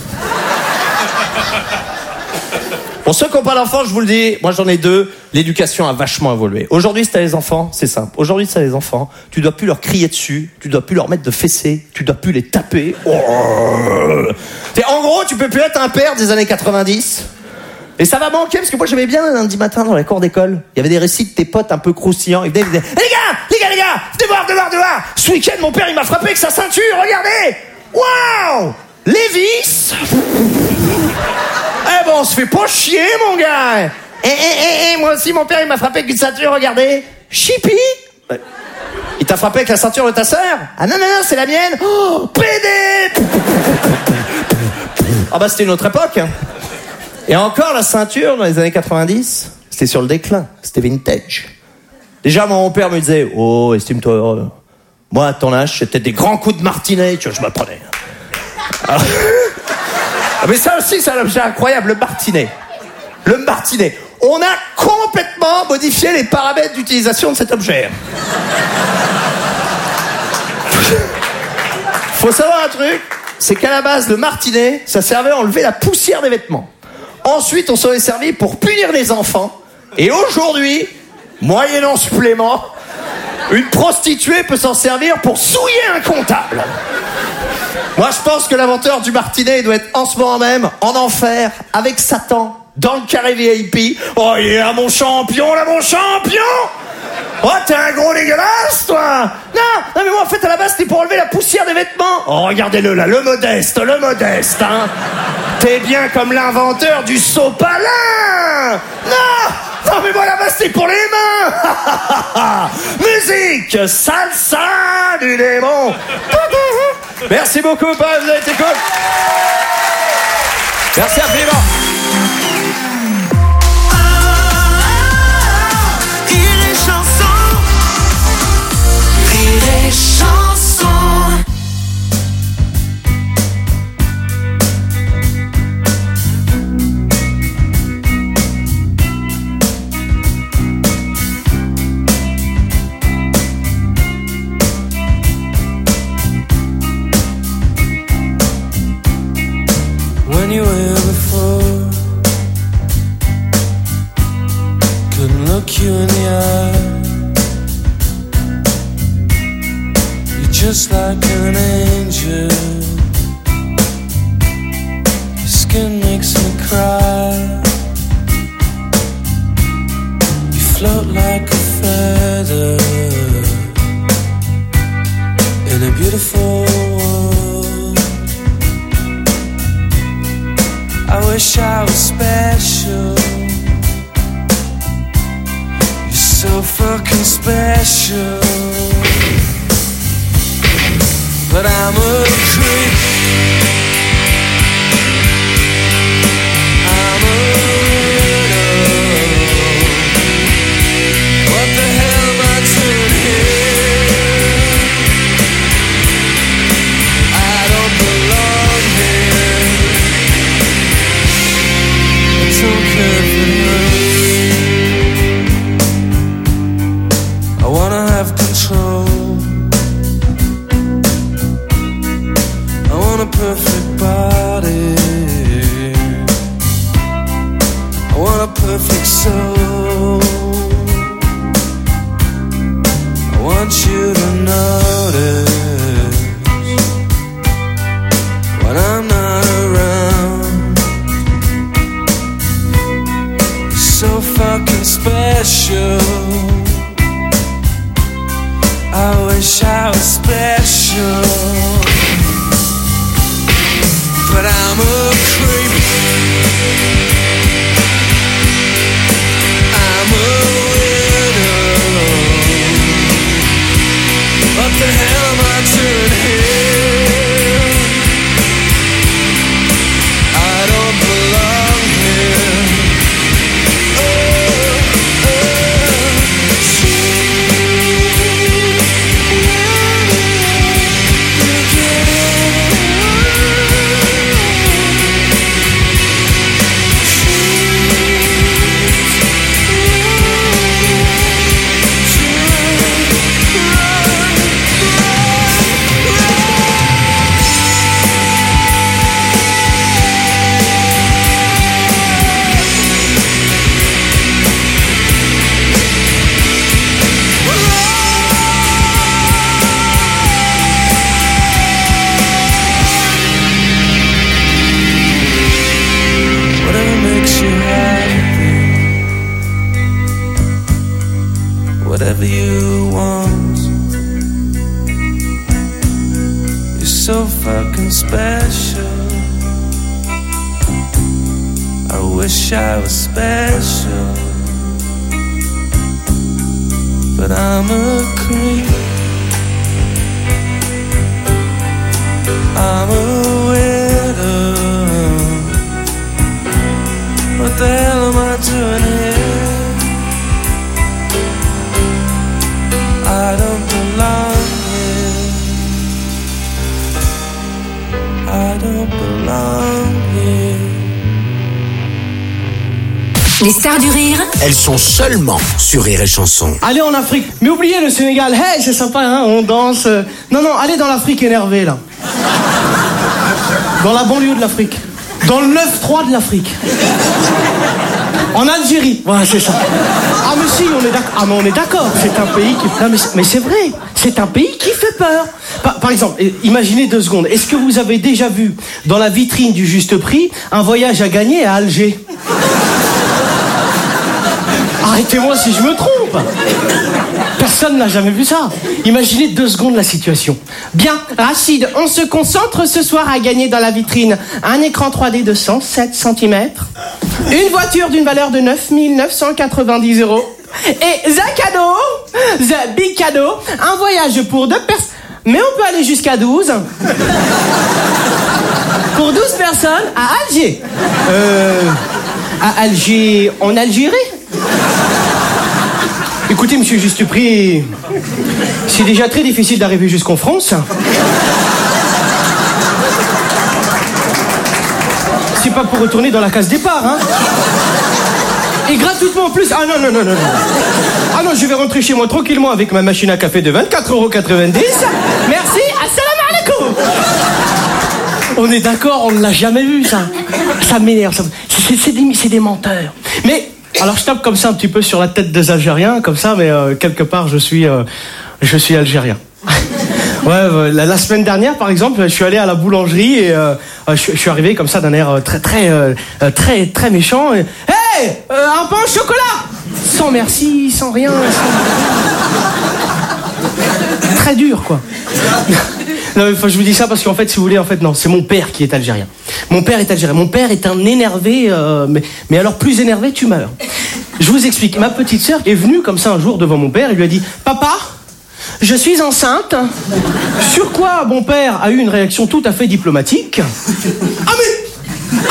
Pour ceux qui n'ont pas d'enfants, je vous le dis, moi j'en ai 2, l'éducation a vachement évolué. Aujourd'hui, si t'as les enfants, c'est simple. Aujourd'hui, si t'as les enfants, tu dois plus leur crier dessus, tu dois plus leur mettre de fessées, tu dois plus les taper. Oh. En gros, tu peux plus être un père des années 90. Et ça va manquer, parce que moi j'aimais bien le lundi matin dans la cour d'école. Il y avait des récits de tes potes un peu croustillants. Ils venaient, ils disaient, les gars, venez voir. Ce week-end, mon père, il m'a frappé avec sa ceinture, regardez. Waouh, Lévis. Eh ben, on se fait pas chier, mon gars. Moi aussi, mon père, il m'a frappé avec une ceinture, regardez. Chippy. Il t'a frappé avec la ceinture de ta sœur? Ah non, c'est la mienne. Oh, PD. Ah bah, c'était une autre époque. Et encore, la ceinture, dans les années 90, c'était sur le déclin. C'était vintage. Déjà, mon père me disait, oh, estime-toi. Moi, à ton âge, c'était des grands coups de martinet, tu vois, je me prenais. Alors... Mais ça aussi, c'est un objet incroyable, le martinet. Le martinet. On a complètement modifié les paramètres d'utilisation de cet objet. Faut savoir un truc, c'est qu'à la base, le martinet, ça servait à enlever la poussière des vêtements. Ensuite, on s'en est servi pour punir les enfants. Et aujourd'hui, moyennant supplément, une prostituée peut s'en servir pour souiller un comptable. Moi, je pense que l'inventeur du martinet doit être en ce moment même en enfer avec Satan dans le carré VIP. Oh, il est là, mon champion, Oh, t'es un gros dégueulasse, toi. Non, mais moi, en fait, à la base, c'était pour enlever la poussière des vêtements. Oh, regardez-le, là, le modeste, hein. T'es bien comme l'inventeur du sopalin. Non, mais moi, à la base, c'était pour les mains. Musique, salsa du démon. Merci beaucoup, vous avez été cool. Merci infiniment. When you were here before, couldn't look you in the eye. You're just like an angel. Your skin makes me cry. You float like a feather in a beautiful world. I wish I was special. You're so fucking special. But I'm a creep. I'm a weirdo. What the hell am I doing here? I don't belong here. I don't care if it hurts. I wanna have control. I want a perfect body. I want a perfect soul. I want you to notice when I'm not around. You're so fucking special. I wish I was special. But I'm a creep. I'm a widow. What the hell am I doing here? I don't belong here. You get it. so fucking special. I wish I was special, but I'm a creep. I'm a widow. What the hell am I doing here? I don't belong here. I don't belong here. Les stars du rire. Elles sont seulement sur Rire et Chanson. Allez en Afrique. Mais oubliez le Sénégal. Hey, c'est sympa, hein, on danse. Non, allez dans l'Afrique énervée, là. Dans la banlieue de l'Afrique. Dans le 9-3 de l'Afrique. En Algérie. Voilà, c'est ça. Ah, mais si, on est d'accord. Ah, mais on est d'accord. C'est un pays qui... Non, mais c'est vrai. C'est un pays qui fait peur. Par exemple, imaginez 2 secondes. Est-ce que vous avez déjà vu, dans la vitrine du Juste Prix, un voyage à gagner à Alger? Arrêtez-moi si je me trompe. Personne n'a jamais vu ça. Imaginez 2 secondes la situation. Bien, Rachid, on se concentre ce soir à gagner dans la vitrine un écran 3D de 107 cm, une voiture d'une valeur de 9 990 €, et the cadeau, the big cadeau, un voyage pour 2 personnes. Mais on peut aller jusqu'à 12. Pour 12 personnes à Alger. À Alger, en Algérie? Écoutez, monsieur Juste Prix, c'est déjà très difficile d'arriver jusqu'en France. C'est pas pour retourner dans la case départ, hein. Et gratuitement en plus. Ah non. Ah non, je vais rentrer chez moi tranquillement avec ma machine à café de 24,90 €. Merci, assalamu alaikum. On est d'accord, on ne l'a jamais vu, ça. Ça m'énerve. C'est des menteurs. Mais... alors je tape comme ça un petit peu sur la tête des Algériens, comme ça, mais quelque part je suis algérien. Ouais, la semaine dernière par exemple, je suis allé à la boulangerie et je suis arrivé comme ça d'un air très méchant. Et, hey, un pain au chocolat, sans merci, sans rien, très dur quoi. Non, je vous dis ça parce qu'en fait, si vous voulez, non, c'est mon père qui est algérien. Mon père est algérien. Mon père est un énervé, mais alors plus énervé, tu meurs. Je vous explique. Ma petite sœur est venue comme ça un jour devant mon père et lui a dit « Papa, je suis enceinte ». Sur quoi mon père a eu une réaction tout à fait diplomatique. « Ah mais !»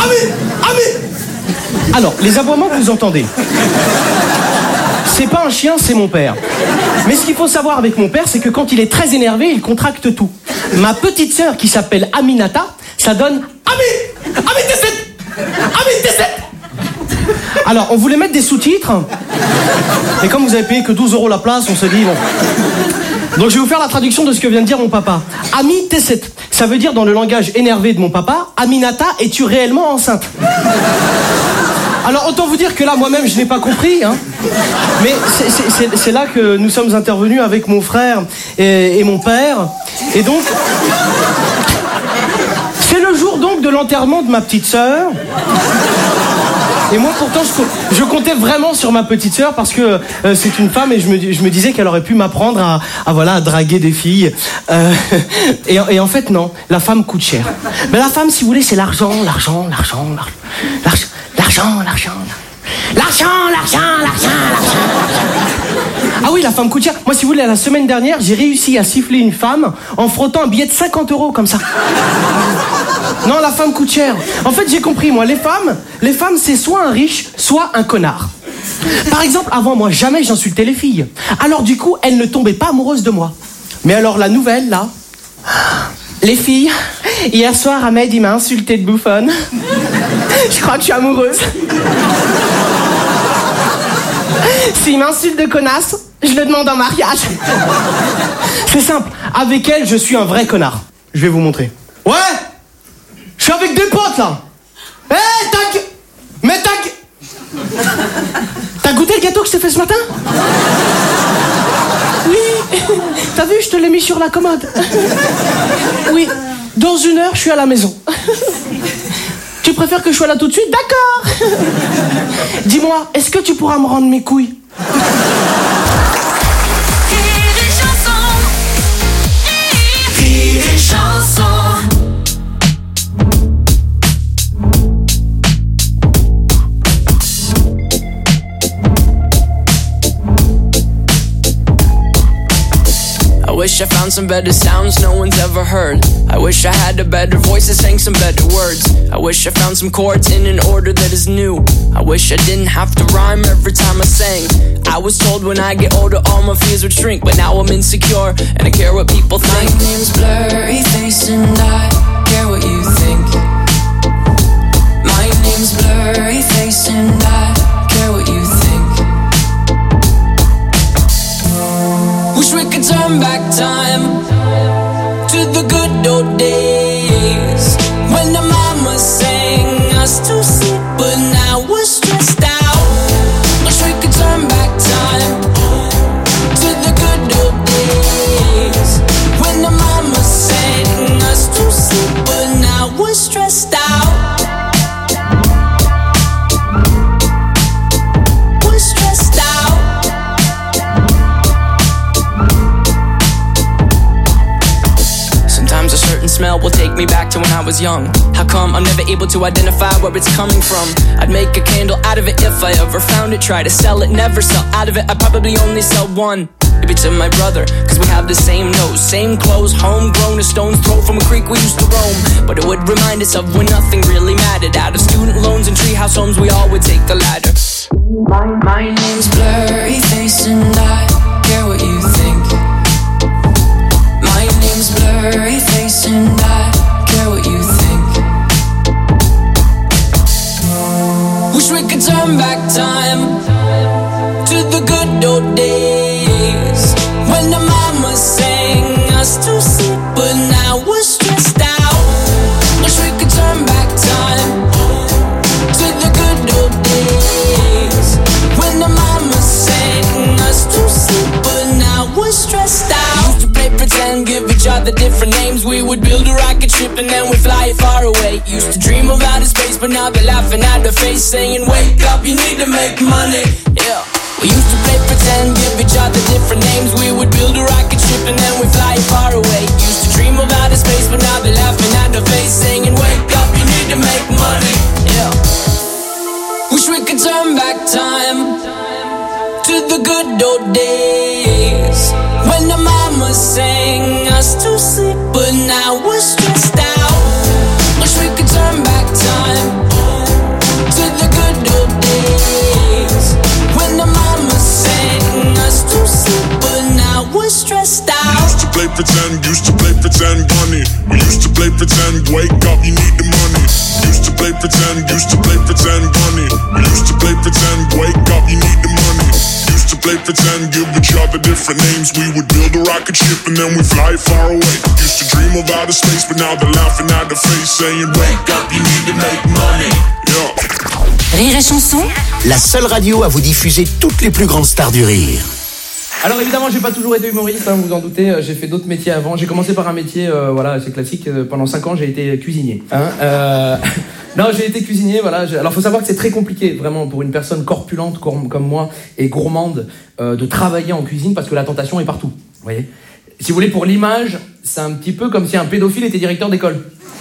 Alors, les aboiements que vous entendez, c'est pas un chien, c'est mon père. Mais ce qu'il faut savoir avec mon père, c'est que quand il est très énervé, il contracte tout. Ma petite sœur, qui s'appelle Aminata, ça donne Ami Tesset. Alors, on voulait mettre des sous-titres. Et comme vous avez payé que 12 € la place, on s'est dit, bon. Donc je vais vous faire la traduction de ce que vient de dire mon papa. Ami Tesset, ça veut dire dans le langage énervé de mon papa, Aminata, es-tu réellement enceinte? Alors autant vous dire que là, moi-même, je n'ai pas compris, hein. Mais c'est là que nous sommes intervenus avec mon frère et mon père. Et donc, c'est le jour donc de l'enterrement de ma petite sœur. Et moi, pourtant, je comptais vraiment sur ma petite sœur parce que c'est une femme et je me disais qu'elle aurait pu m'apprendre à draguer des filles. Et en fait, non. La femme coûte cher. Mais la femme, si vous voulez, c'est l'argent. Ah oui, la femme coûte cher. Moi, si vous voulez, la semaine dernière, j'ai réussi à siffler une femme en frottant un billet de 50 € comme ça. Non, la femme coûte cher. En fait, j'ai compris, moi, les femmes, c'est soit un riche, soit un connard. Par exemple, avant moi, jamais j'insultais les filles. Alors du coup, elles ne tombaient pas amoureuses de moi. Mais alors la nouvelle, là... Les filles, hier soir, Ahmed, il m'a insulté de bouffonne. Je crois que je suis amoureuse. S'il m'insulte de connasse, je le demande en mariage. C'est simple, avec elle, je suis un vrai connard. Je vais vous montrer. Ouais, je suis avec des potes, là. Hé, T'as goûté le gâteau que je t'ai fait ce matin? Oui. T'as vu, je te l'ai mis sur la commode. Oui. Dans 1 heure, je suis à la maison. Tu préfères que je sois là tout de suite? D'accord. Dis-moi, est-ce que tu pourras me rendre mes couilles? Rire et chanson. some better sounds no one's ever heard. I wish I had a better voice that sang some better words. I wish I found some chords in an order that is new. I wish I didn't have to rhyme every time I sang. I was told when I get older all my fears would shrink, but now I'm insecure and I care what people think. My name's Blurryface and I care what you think. My name's Blurryface and I care what you think. Wish we could turn back time to the good old days when the mama sang us to sleep, but now we're stressed out. Wish we could turn back time to the good old days when the mama sang us to sleep, but now we're stressed out. We're stressed out. Sometimes a certain smell will take me back to when I was young. How come I'm never able to identify where it's coming from? I'd make a candle out of it if I ever found it. Try to sell it, never sell out of it. I'd probably only sell one. Maybe to my brother, cause we have the same nose, same clothes, homegrown, a stone's throw from a creek we used to roam. But it would remind us of when nothing really mattered. Out of student loans and treehouse homes, we all would take the ladder. My name's Blurryface and I care what you think. My name's Blurryface and I care what you think. Wish we could turn back time to the good old days when the mama sang us to sleep, but now we're stressed out. Wish we could turn back time to the good old days when the mama sang us to sleep, but now we're stressed out. Used to play pretend, give each other different names. We would build a rocket ship and then we'd fly it far away. Used to dream of outer space, but now they're laughing at the face, saying wake up, you need to make money. Yeah. We used to play pretend, give each other different names. We would build a rocket ship and then we'd fly it far away. Used to dream of outer space, but now they're laughing at the face, saying wake up, you need to make money. Yeah. Wish we could turn back time to the good old days when the mama sang us to sleep, but now we're stressed out. Wish we could turn back time to the good old days when the mama sang us to sleep, but now we're stressed out. Used to play pretend, bunny. We used to play pretend, wake up, you need the money. Used to play pretend, bunny. We used to play pretend, wake up, you need the money. Used to play pretend, give each other different names. We would build a rocket ship and then we'd fly far away. Used to dream of outer space, but now they're laughing at the face, saying wake up, you need to make money. Yeah. Rire et Chanson, La seule radio à vous diffuser toutes les plus grandes stars du rire. Alors évidemment, j'ai pas toujours été humoriste, hein, vous vous en doutez, j'ai fait d'autres métiers avant. J'ai commencé par un métier, voilà, c'est classique, pendant 5 ans j'ai été cuisinier. Hein, non, j'ai été cuisinier, voilà. Alors faut savoir que c'est très compliqué, vraiment, pour une personne corpulente comme moi et gourmande, de travailler en cuisine parce que la tentation est partout, vous voyez. Si vous voulez, pour l'image, c'est un petit peu comme si un pédophile était directeur d'école.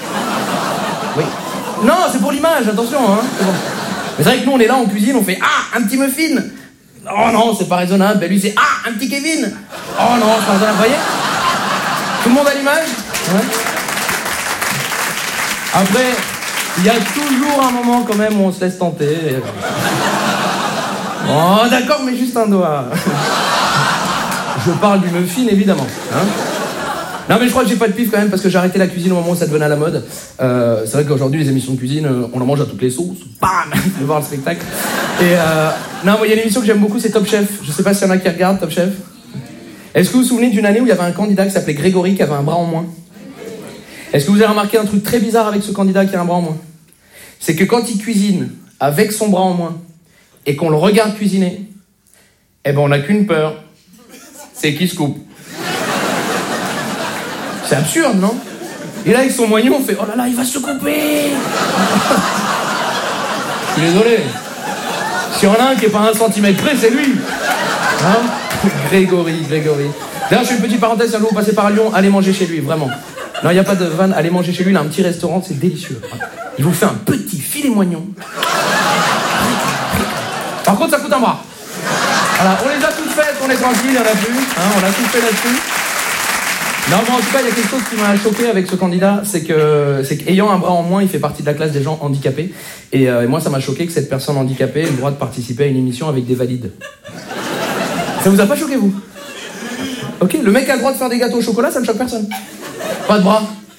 Oui. Non, c'est pour l'image, attention, hein. C'est bon. Mais c'est vrai que nous on est là en cuisine, on fait un petit muffin. Oh non, c'est pas raisonnable. Ben lui c'est un petit Kevin. Oh non, c'est pas raisonnable. Vous voyez, tout le monde a l'image. Ouais. Après, il y a toujours un moment quand même où on se laisse tenter. Oh d'accord, mais juste un doigt. Je parle du muffin évidemment. Hein. Non mais je crois que j'ai pas de pif quand même parce que j'ai arrêté la cuisine au moment où ça devenait à la mode. C'est vrai qu'aujourd'hui les émissions de cuisine, on en mange à toutes les sauces. Bam, de voir le spectacle. Et non, moi il y a une émission que j'aime beaucoup, c'est Top Chef. Je sais pas s'il y en a qui regardent Top Chef. Est-ce que vous vous souvenez d'une année où il y avait un candidat qui s'appelait Grégory qui avait un bras en moins? Est-ce que vous avez remarqué un truc très bizarre avec ce candidat qui a un bras en moins? C'est que quand il cuisine avec son bras en moins et qu'on le regarde cuisiner, eh ben on n'a qu'une peur, c'est qu'il se coupe. C'est absurde, non? Et là, avec son moignon, on fait oh là là, il va se couper. Je suis désolé. S'il y en a un qui est pas à 1 centimètre près, c'est lui. Hein? Grégory. D'ailleurs, je fais une petite parenthèse, si un jour vous passez par Lyon, allez manger chez lui, vraiment. Non, il n'y a pas de vanne, allez manger chez lui, il a un petit restaurant, c'est délicieux. Il vous fait un petit filet moignon. Par contre, ça coûte un bras. Voilà, on les a toutes faites, on est tranquille, il n'y en a plus. Hein, on a tout fait là-dessus. Non, mais en tout cas, il y a quelque chose qui m'a choqué avec ce candidat, c'est qu'ayant un bras en moins, il fait partie de la classe des gens handicapés. Et moi, ça m'a choqué que cette personne handicapée ait le droit de participer à une émission avec des valides. Ça vous a pas choqué, vous? Ok, le mec a le droit de faire des gâteaux au chocolat, ça ne choque personne. Pas de bras.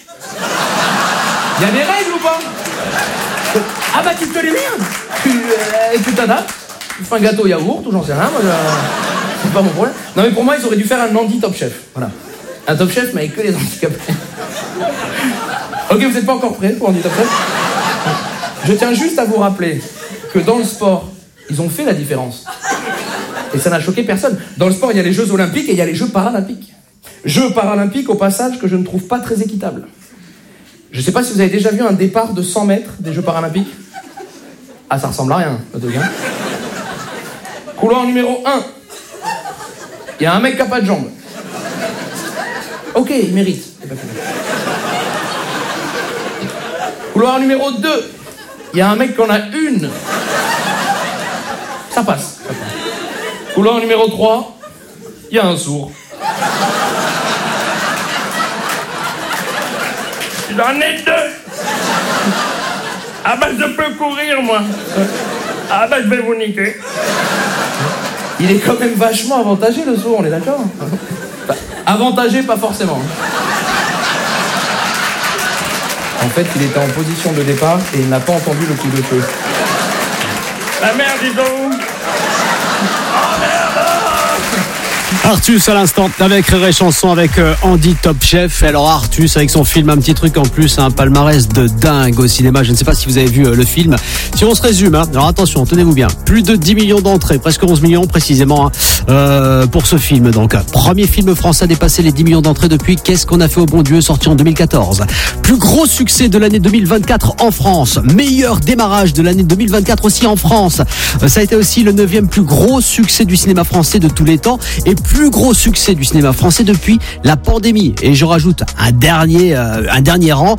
Il y a des règles ou pas? Ah bah tu te les merdes. Tu t'adaptes, tu fais un gâteau au yaourt ou j'en sais rien, moi, c'est pas mon problème. Non mais pour moi ils auraient dû faire un Andy Top Chef, voilà. Un Top Chef mais avec que les handicapés. Ok, vous n'êtes pas encore prêts pour Andy Top Chef? Je tiens juste à vous rappeler que dans le sport, ils ont fait la différence. Et ça n'a choqué personne. Dans le sport, il y a les Jeux Olympiques et il y a les Jeux Paralympiques. Jeux Paralympiques, au passage, que je ne trouve pas très équitable. Je sais pas si vous avez déjà vu un départ de 100 mètres des Jeux Paralympiques. Ah, ça ressemble à rien, le truc, hein. Couloir numéro 1. Il y a un mec qui a pas de jambes. Ok, il mérite. Couloir numéro 2. Il y a un mec qui en a une. Ça passe. Couloir numéro 3. Il y a un sourd. J'en ai 2. Ah bah je peux courir moi. Ah bah je vais vous niquer. Il est quand même vachement avantagé le sourd, on est d'accord? Enfin, avantagé pas forcément. En fait il était en position de départ et il n'a pas entendu le coup de feu. La merde dis donc. Oh merde. Artus à l'instant avec Rire et Chanson avec Andy Top Chef. Alors Artus avec son film, un petit truc en plus, un palmarès de dingue au cinéma. Je ne sais pas si vous avez vu le film. Si on se résume, hein, alors attention, tenez-vous bien. Plus de 10 millions d'entrées, presque 11 millions précisément pour ce film. Donc premier film français à dépasser les 10 millions d'entrées depuis Qu'est-ce qu'on a fait au bon Dieu, sorti en 2014. Plus gros succès de l'année 2024 en France. Meilleur démarrage de l'année 2024 aussi en France. Ça a été aussi le 9e plus gros succès du cinéma français de tous les temps et plus gros succès du cinéma français depuis la pandémie. Et je rajoute un dernier rang,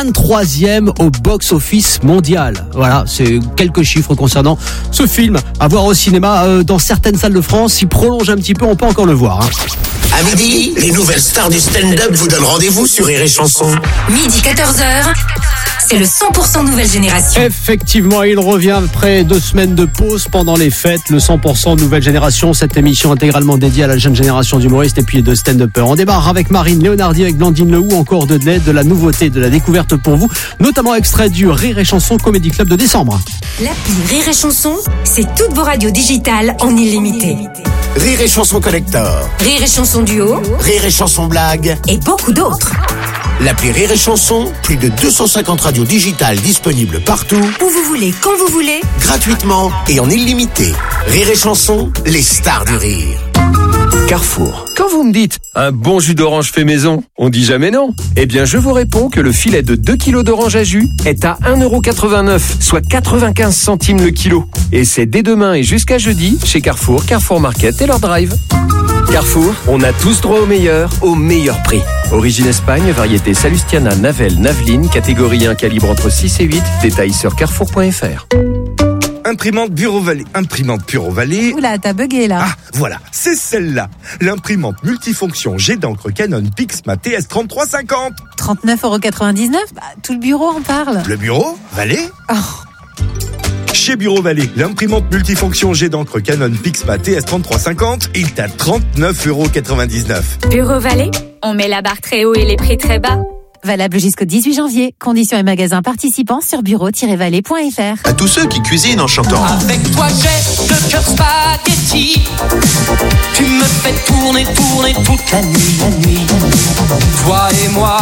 23e au box-office mondial. Voilà, c'est quelques chiffres concernant ce film. À voir au cinéma dans certaines salles de France. Il prolonge un petit peu, on peut encore le voir. Hein. À midi, les nouvelles stars du stand-up vous donnent rendez-vous sur Rire et Chanson. Midi 14h, c'est le 100% nouvelle génération. Effectivement, il revient après 2 semaines de pause pendant les fêtes. Le 100% nouvelle génération, cette émission intégralement dédiée à la jeune génération d'humoristes et puis de stand-uppers. On démarre avec Marine Léonardi, avec Blandine Lehoux, encore de l'aide, de la nouveauté, de la découverte pour vous, notamment extrait du Rire et Chanson Comedy Club de décembre. L'appli Rire et Chanson, c'est toutes vos radios digitales en illimité. Rire et Chanson Collector. Rire et Chanson Duo. Rire et Chanson Blague. Et beaucoup d'autres. L'appli Rire et Chanson, plus de 250 radios digitales disponibles partout. Où vous voulez, quand vous voulez. Gratuitement et en illimité. Rire et Chanson, les stars du rire. Carrefour. Quand vous me dites un bon jus d'orange fait maison, on dit jamais non. Eh bien, je vous réponds que le filet de 2 kilos d'orange à jus est à 1,89€, soit 95 centimes le kilo. Et c'est dès demain et jusqu'à jeudi chez Carrefour, Carrefour Market et leur drive. Carrefour, on a tous droit au meilleur prix. Origine Espagne, variété Salustiana, Navel, Naveline, catégorie 1, calibre entre 6 et 8. Détails sur carrefour.fr. Imprimante Bureau Vallée. Imprimante Bureau Vallée. Oula, t'as bugué là. Ah, voilà, c'est celle-là. L'imprimante multifonction jet d'encre Canon Pixma TS3350. 39,99€. Bah, tout le bureau en parle. Le bureau Vallée. Oh. Chez Bureau Vallée, l'imprimante multifonction jet d'encre Canon Pixma TS3350 est à 39,99€. Bureau Vallée, on met la barre très haut et les prix très bas. Valable jusqu'au 18 janvier. Conditions et magasins participants sur bureau-vallée.fr. À tous ceux qui cuisinent en chantant. Avec toi j'ai le cœur spaghetti. Tu me fais tourner toute la nuit. Toi et moi,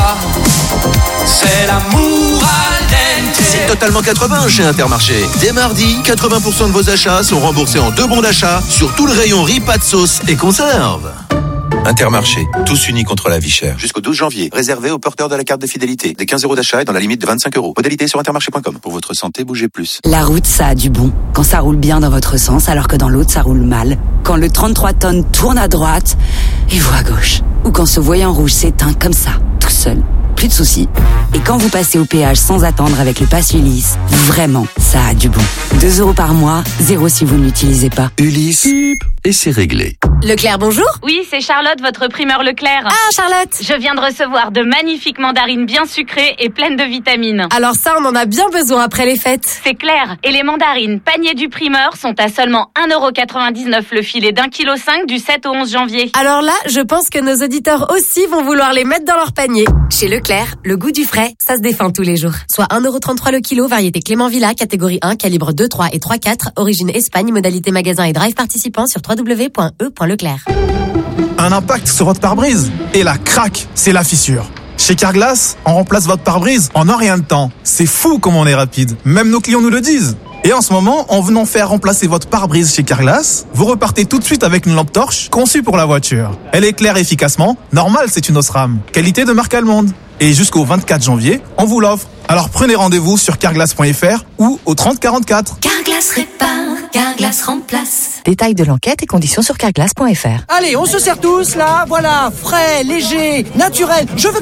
c'est l'amour al dente. C'est totalement 80 chez Intermarché. Dès mardi, 80% de vos achats sont remboursés en 2 bons d'achat sur tout le rayon riz, pâtes, sauces et conserves. Intermarché, tous unis contre la vie chère. Jusqu'au 12 janvier, réservé aux porteurs de la carte de fidélité. Des 15 € d'achat et dans la limite de 25 €. Modalité sur intermarché.com. Pour votre santé, bougez plus. La route, ça a du bon. Quand ça roule bien dans votre sens, alors que dans l'autre, ça roule mal. Quand le 33 tonnes tourne à droite et vous à gauche. Ou quand ce voyant rouge s'éteint comme ça, tout seul. Plus de soucis. Et quand vous passez au péage sans attendre avec le pass Ulysse, vraiment, ça a du bon. 2 € par mois, 0 si vous ne l'utilisez pas. Ulysse, et c'est réglé. Leclerc, bonjour. Oui, c'est Charlotte, votre primeur Leclerc. Ah, Charlotte. Je viens de recevoir de magnifiques mandarines bien sucrées et pleines de vitamines. Alors ça, on en a bien besoin après les fêtes. C'est clair. Et les mandarines panier du primeur sont à seulement 1,99€ le filet d'1,5 kg du 7 au 11 janvier. Alors là, je pense que nos auditeurs aussi vont vouloir les mettre dans leur panier. Chez Leclerc, le goût du frais, ça se défend tous les jours. Soit 1,33€ le kilo, variété Clément Villa, catégorie 1, calibre 2, 3 et 3/4, origine Espagne, modalité magasin et drive participant sur www.e.leclerc. Un impact sur votre pare-brise et la craque, c'est la fissure. Chez Carglass, on remplace votre pare-brise en un rien de temps. C'est fou comme on est rapide. Même nos clients nous le disent. Et en ce moment, en venant faire remplacer votre pare-brise chez Carglass, vous repartez tout de suite avec une lampe torche conçue pour la voiture. Elle éclaire efficacement. Normal, c'est une Osram. Qualité de marque allemande. Et jusqu'au 24 janvier, on vous l'offre. Alors prenez rendez-vous sur carglass.fr ou au 30 44. Carglass répare, Carglass remplace. Détails de l'enquête et conditions sur carglass.fr. Allez, on se sert tous là, voilà, frais, léger, naturel. Je veux